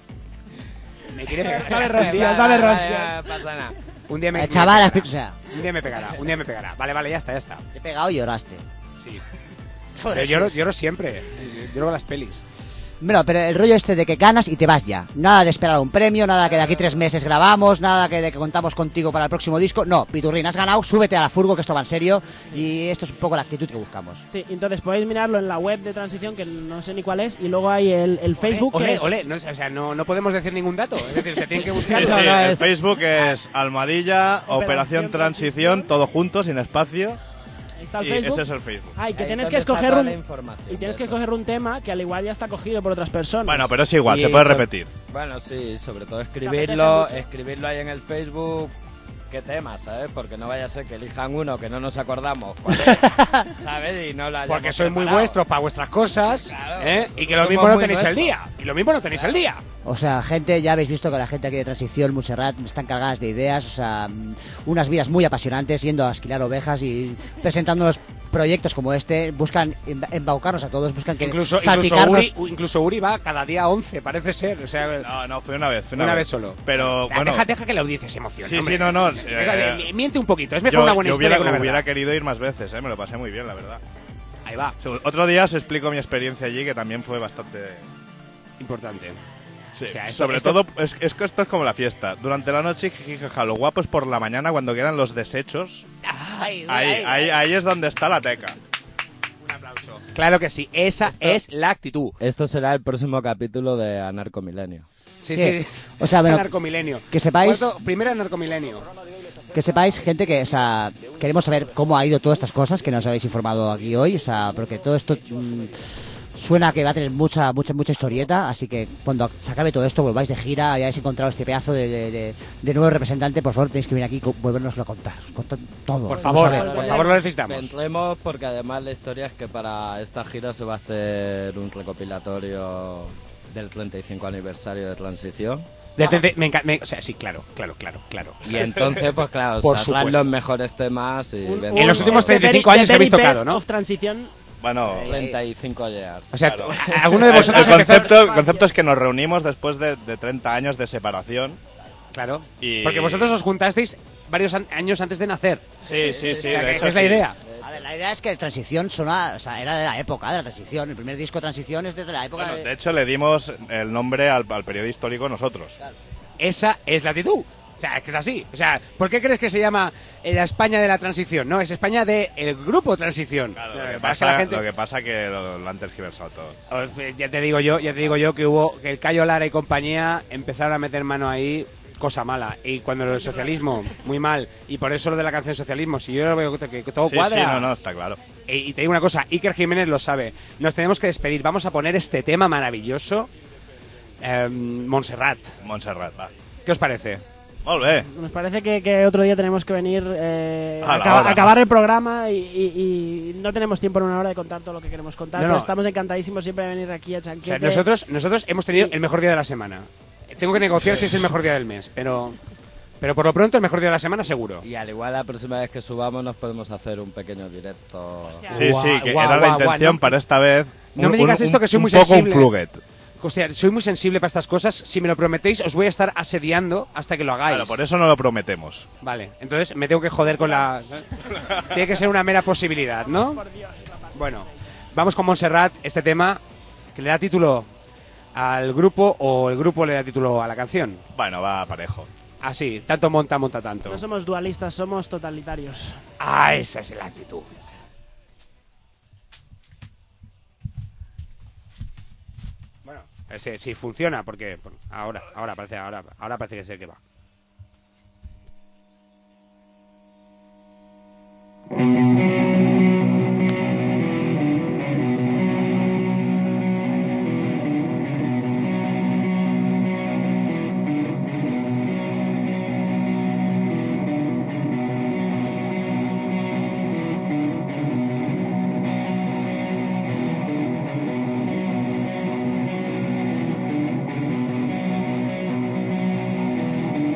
Me quiere pegar. Dale Un rostias, día- dale Ya, rostias. ya, pasa nada. Un día me, Eh, me chaval, pegará. o sea, Un día me pegará, un día me pegará. Vale, vale, ya está, ya está. te he pegado y lloraste. Sí. Pero lloro, lloro siempre. Lloro con las pelis. Bueno, pero el rollo este de que ganas y te vas ya. Nada de esperar un premio, nada que de aquí tres meses grabamos, nada que de que contamos contigo para el próximo disco. No, Piturrín, has ganado, súbete a la furgo, que esto va en serio. Y esto es un poco la actitud que buscamos. Sí, entonces podéis mirarlo en la web de Transición, que no sé ni cuál es, y luego hay el, el Facebook. que Ole, es- ole, no, o sea, no, no podemos decir ningún dato. Es decir, se tienen que Sí, buscar. sí, No, no, el es- Facebook es Almadilla, Operación, Operación Transición, todo junto, sin espacio. Ahí está el Y Facebook. ese es el Facebook. Ay, que Ahí tienes es que donde está escoger toda un la información y tienes de que eso. escoger un tema que al igual ya está cogido por otras personas. Bueno, pero es igual, Y se puede so- repetir. Bueno, sí, sobre todo apetece escribirlo, mucho. escribirlo ahí en el Facebook. ¿Qué tema, sabes? Porque no vaya a ser que elijan uno que no nos acordamos cuál es, ¿sabes? Y no lo hayamos Porque soy muy preparado. vuestros para vuestras cosas, Claro, ¿eh? Y que somos lo mismo no muy tenéis el nuestros. día. Y lo mismo no tenéis el día. O sea, gente, ya habéis visto que la gente aquí de Transición, Montserrat, están cargadas de ideas, o sea, mm, unas vidas muy apasionantes, yendo a esquilar ovejas y presentándonos proyectos como este, buscan emba- embaucarnos a todos, buscan que Incluso, incluso, salpicarnos. Uri, u- incluso Uri va cada día once, parece ser. O sea, No, no, fue una vez. Fue una, una vez solo. Pero Ah, bueno. deja, deja que la audiencia se emocione. Sí, hombre. sí, no, no. Deja- eh, miente un poquito, es mejor yo, una buena yo historia hubiera, que una hubiera verdad. querido ir más veces, ¿eh? Me lo pasé muy bien, la verdad. Ahí va, Otro día os explico mi experiencia allí, que también fue bastante... importante. Sí, O sea, esto- sobre esto- todo, es, es que esto es como la fiesta. Durante la noche, jijijaja, lo guapo es por la mañana cuando quedan los desechos. Ay, Ahí, ahí, ahí es donde está la teca. Un aplauso. Claro que sí, esa es la actitud. Esto será el próximo capítulo de Anarcomilenio. Sí, Sí. sí. O sea, bueno, Anarcomilenio. que sepáis- Cuarto- primero Anarcomilenio. Que sepáis, gente, que o sea, queremos saber cómo ha ido todas estas cosas que nos habéis informado aquí hoy, o sea, porque todo esto mm, suena que va a tener mucha, mucha, mucha historieta, así que cuando se acabe todo esto, volváis de gira, hayáis encontrado este pedazo de, de, de- de nuevo representante, por favor, tenéis que venir aquí y volvernoslo a contar, contar todo. Por Vamos favor, a ver. por favor, lo necesitamos. Entremos porque además la historia es que para esta gira se va a hacer un recopilatorio del treinta y cinco aniversario de Transición. De, de, de, me encanta, me, o sea, sí, claro, claro, claro, claro. Y entonces, pues claro, por saldrán supuesto. los mejores temas. Y Un, un, en los últimos treinta y cinco años que habéis tocado, ¿no? Of Transición. Bueno, treinta y cinco years. O sea, claro. alguno de vosotros el concepto, el concepto es que nos reunimos después de, de treinta años de separación. Claro. Y... Porque vosotros os juntasteis varios an años antes de nacer. Sí, sí, sí. O sea, de que, hecho, que es la sí. idea. A ver, la idea es que el Transición sonaba, o sea, era de la época de la Transición. El primer disco Transición es desde la época Bueno, de... de hecho, le dimos el nombre al, al periodo histórico nosotros. Claro. Esa es la actitud. O sea, es que es así. O sea, ¿por qué crees que se llama la España de la transición? No, es España del grupo Transición. Claro, lo, Eh, que para pasa, que la gente... lo que pasa que lo, lo han tergiversado todo. Os- Ya te digo yo, ya te digo yo que hubo que el Cayo Lara y compañía empezaron a meter mano ahí, cosa mala. Y cuando el socialismo, muy mal. Y por eso lo de la canción socialismo, si yo veo que, que todo Sí, cuadra. sí, no, no, está claro. Y, y te digo una cosa, Iker Jiménez lo sabe. Nos tenemos que despedir. Vamos a poner este tema maravilloso. Eh, Montserrat. Montserrat, va. ¿Qué os parece? Molt bé. Nos parece que, que otro día tenemos que venir eh, A la acaba- hora. acabar el programa y, y- y no tenemos tiempo en una hora de contar todo lo que queremos contar. No, pero no. estamos encantadísimos siempre de venir aquí a O Chanquete. sea, nosotros, nosotros hemos tenido el mejor día de la semana. Tengo que negociar si es el mejor día del mes, pero pero por lo pronto el mejor día de la semana seguro. Y al igual la próxima vez que subamos nos podemos hacer un pequeño directo. Sí, Guau, sí, que guau, era guau, la intención guau, no- para esta vez. No un- me digas un- esto que soy un muy poco sensible. un pluguet. Hostia, soy muy sensible para estas cosas. Si me lo prometéis, os voy a estar asediando hasta que lo hagáis. Claro, por eso no lo prometemos. Vale, entonces me tengo que joder con la... Tiene que ser una mera posibilidad, ¿no? Bueno, vamos con Montserrat, este tema que le da título al grupo o el grupo le da título a la canción. Bueno, va parejo. Así, tanto monta, monta tanto. No somos dualistas, somos totalitarios. Ah, esa es la actitud. Bueno, ese sí funciona porque bueno, ahora, ahora parece, ahora, ahora parece que es el que va. Thank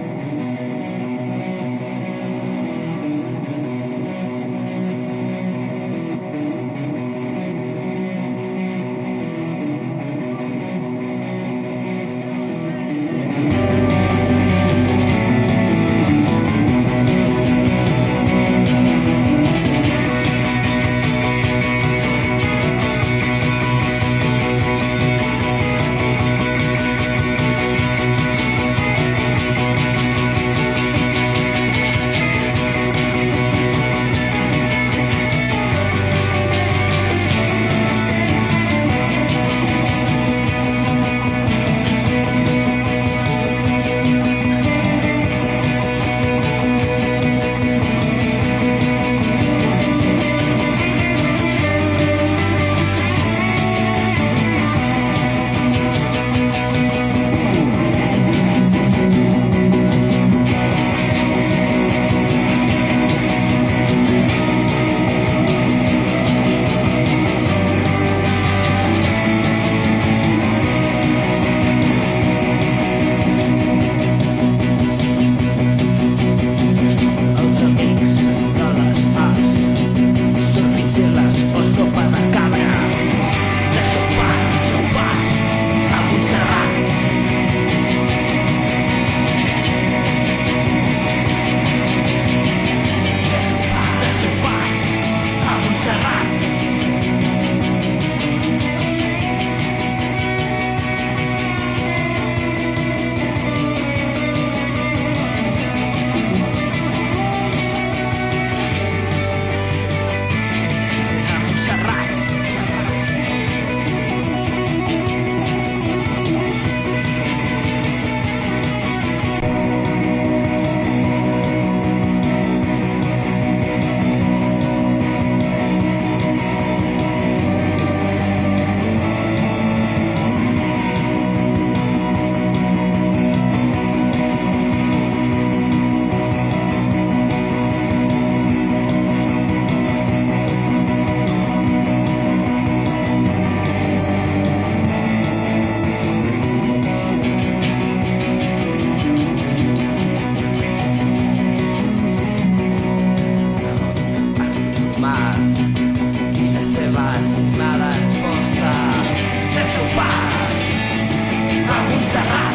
más. Y la seva estimada esposa de su paz, a Montserrat.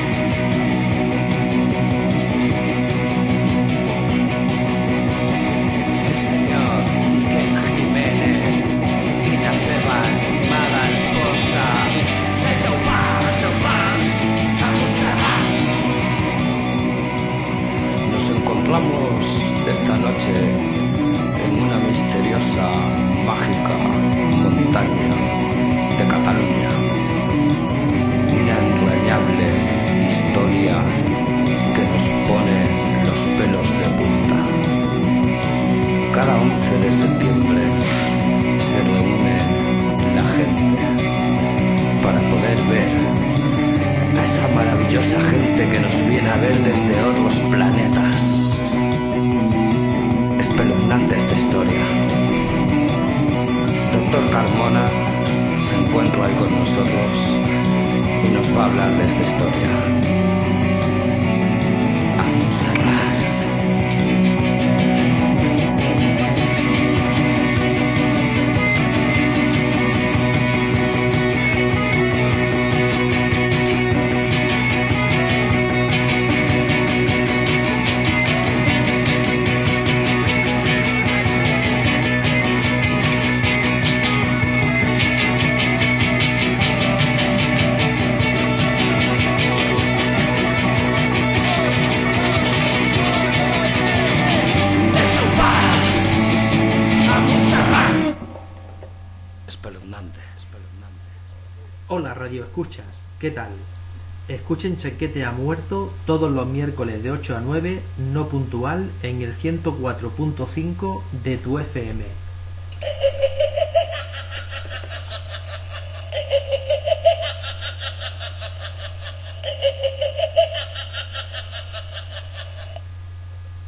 El señor Iker Jiménez y la seva estimada esposa de su paz, de su paz, a Montserrat. Nos encontramos esta noche en una misteriosa, mágica montaña de Cataluña. Una entrañable historia que nos pone los pelos de punta. Cada once de septiembre se reúne la gente para poder ver a esa maravillosa gente que nos viene a ver desde otros planetas. Espeluznante esta historia. Doctor Carmona se encuentra ahí con nosotros y nos va a hablar de esta historia. A Montserrat. Hola Radio Escuchas, ¿qué tal? Escuchen Chequete ha muerto todos los miércoles de ocho a nueve, no puntual, en el ciento cuatro punto cinco de tu F M.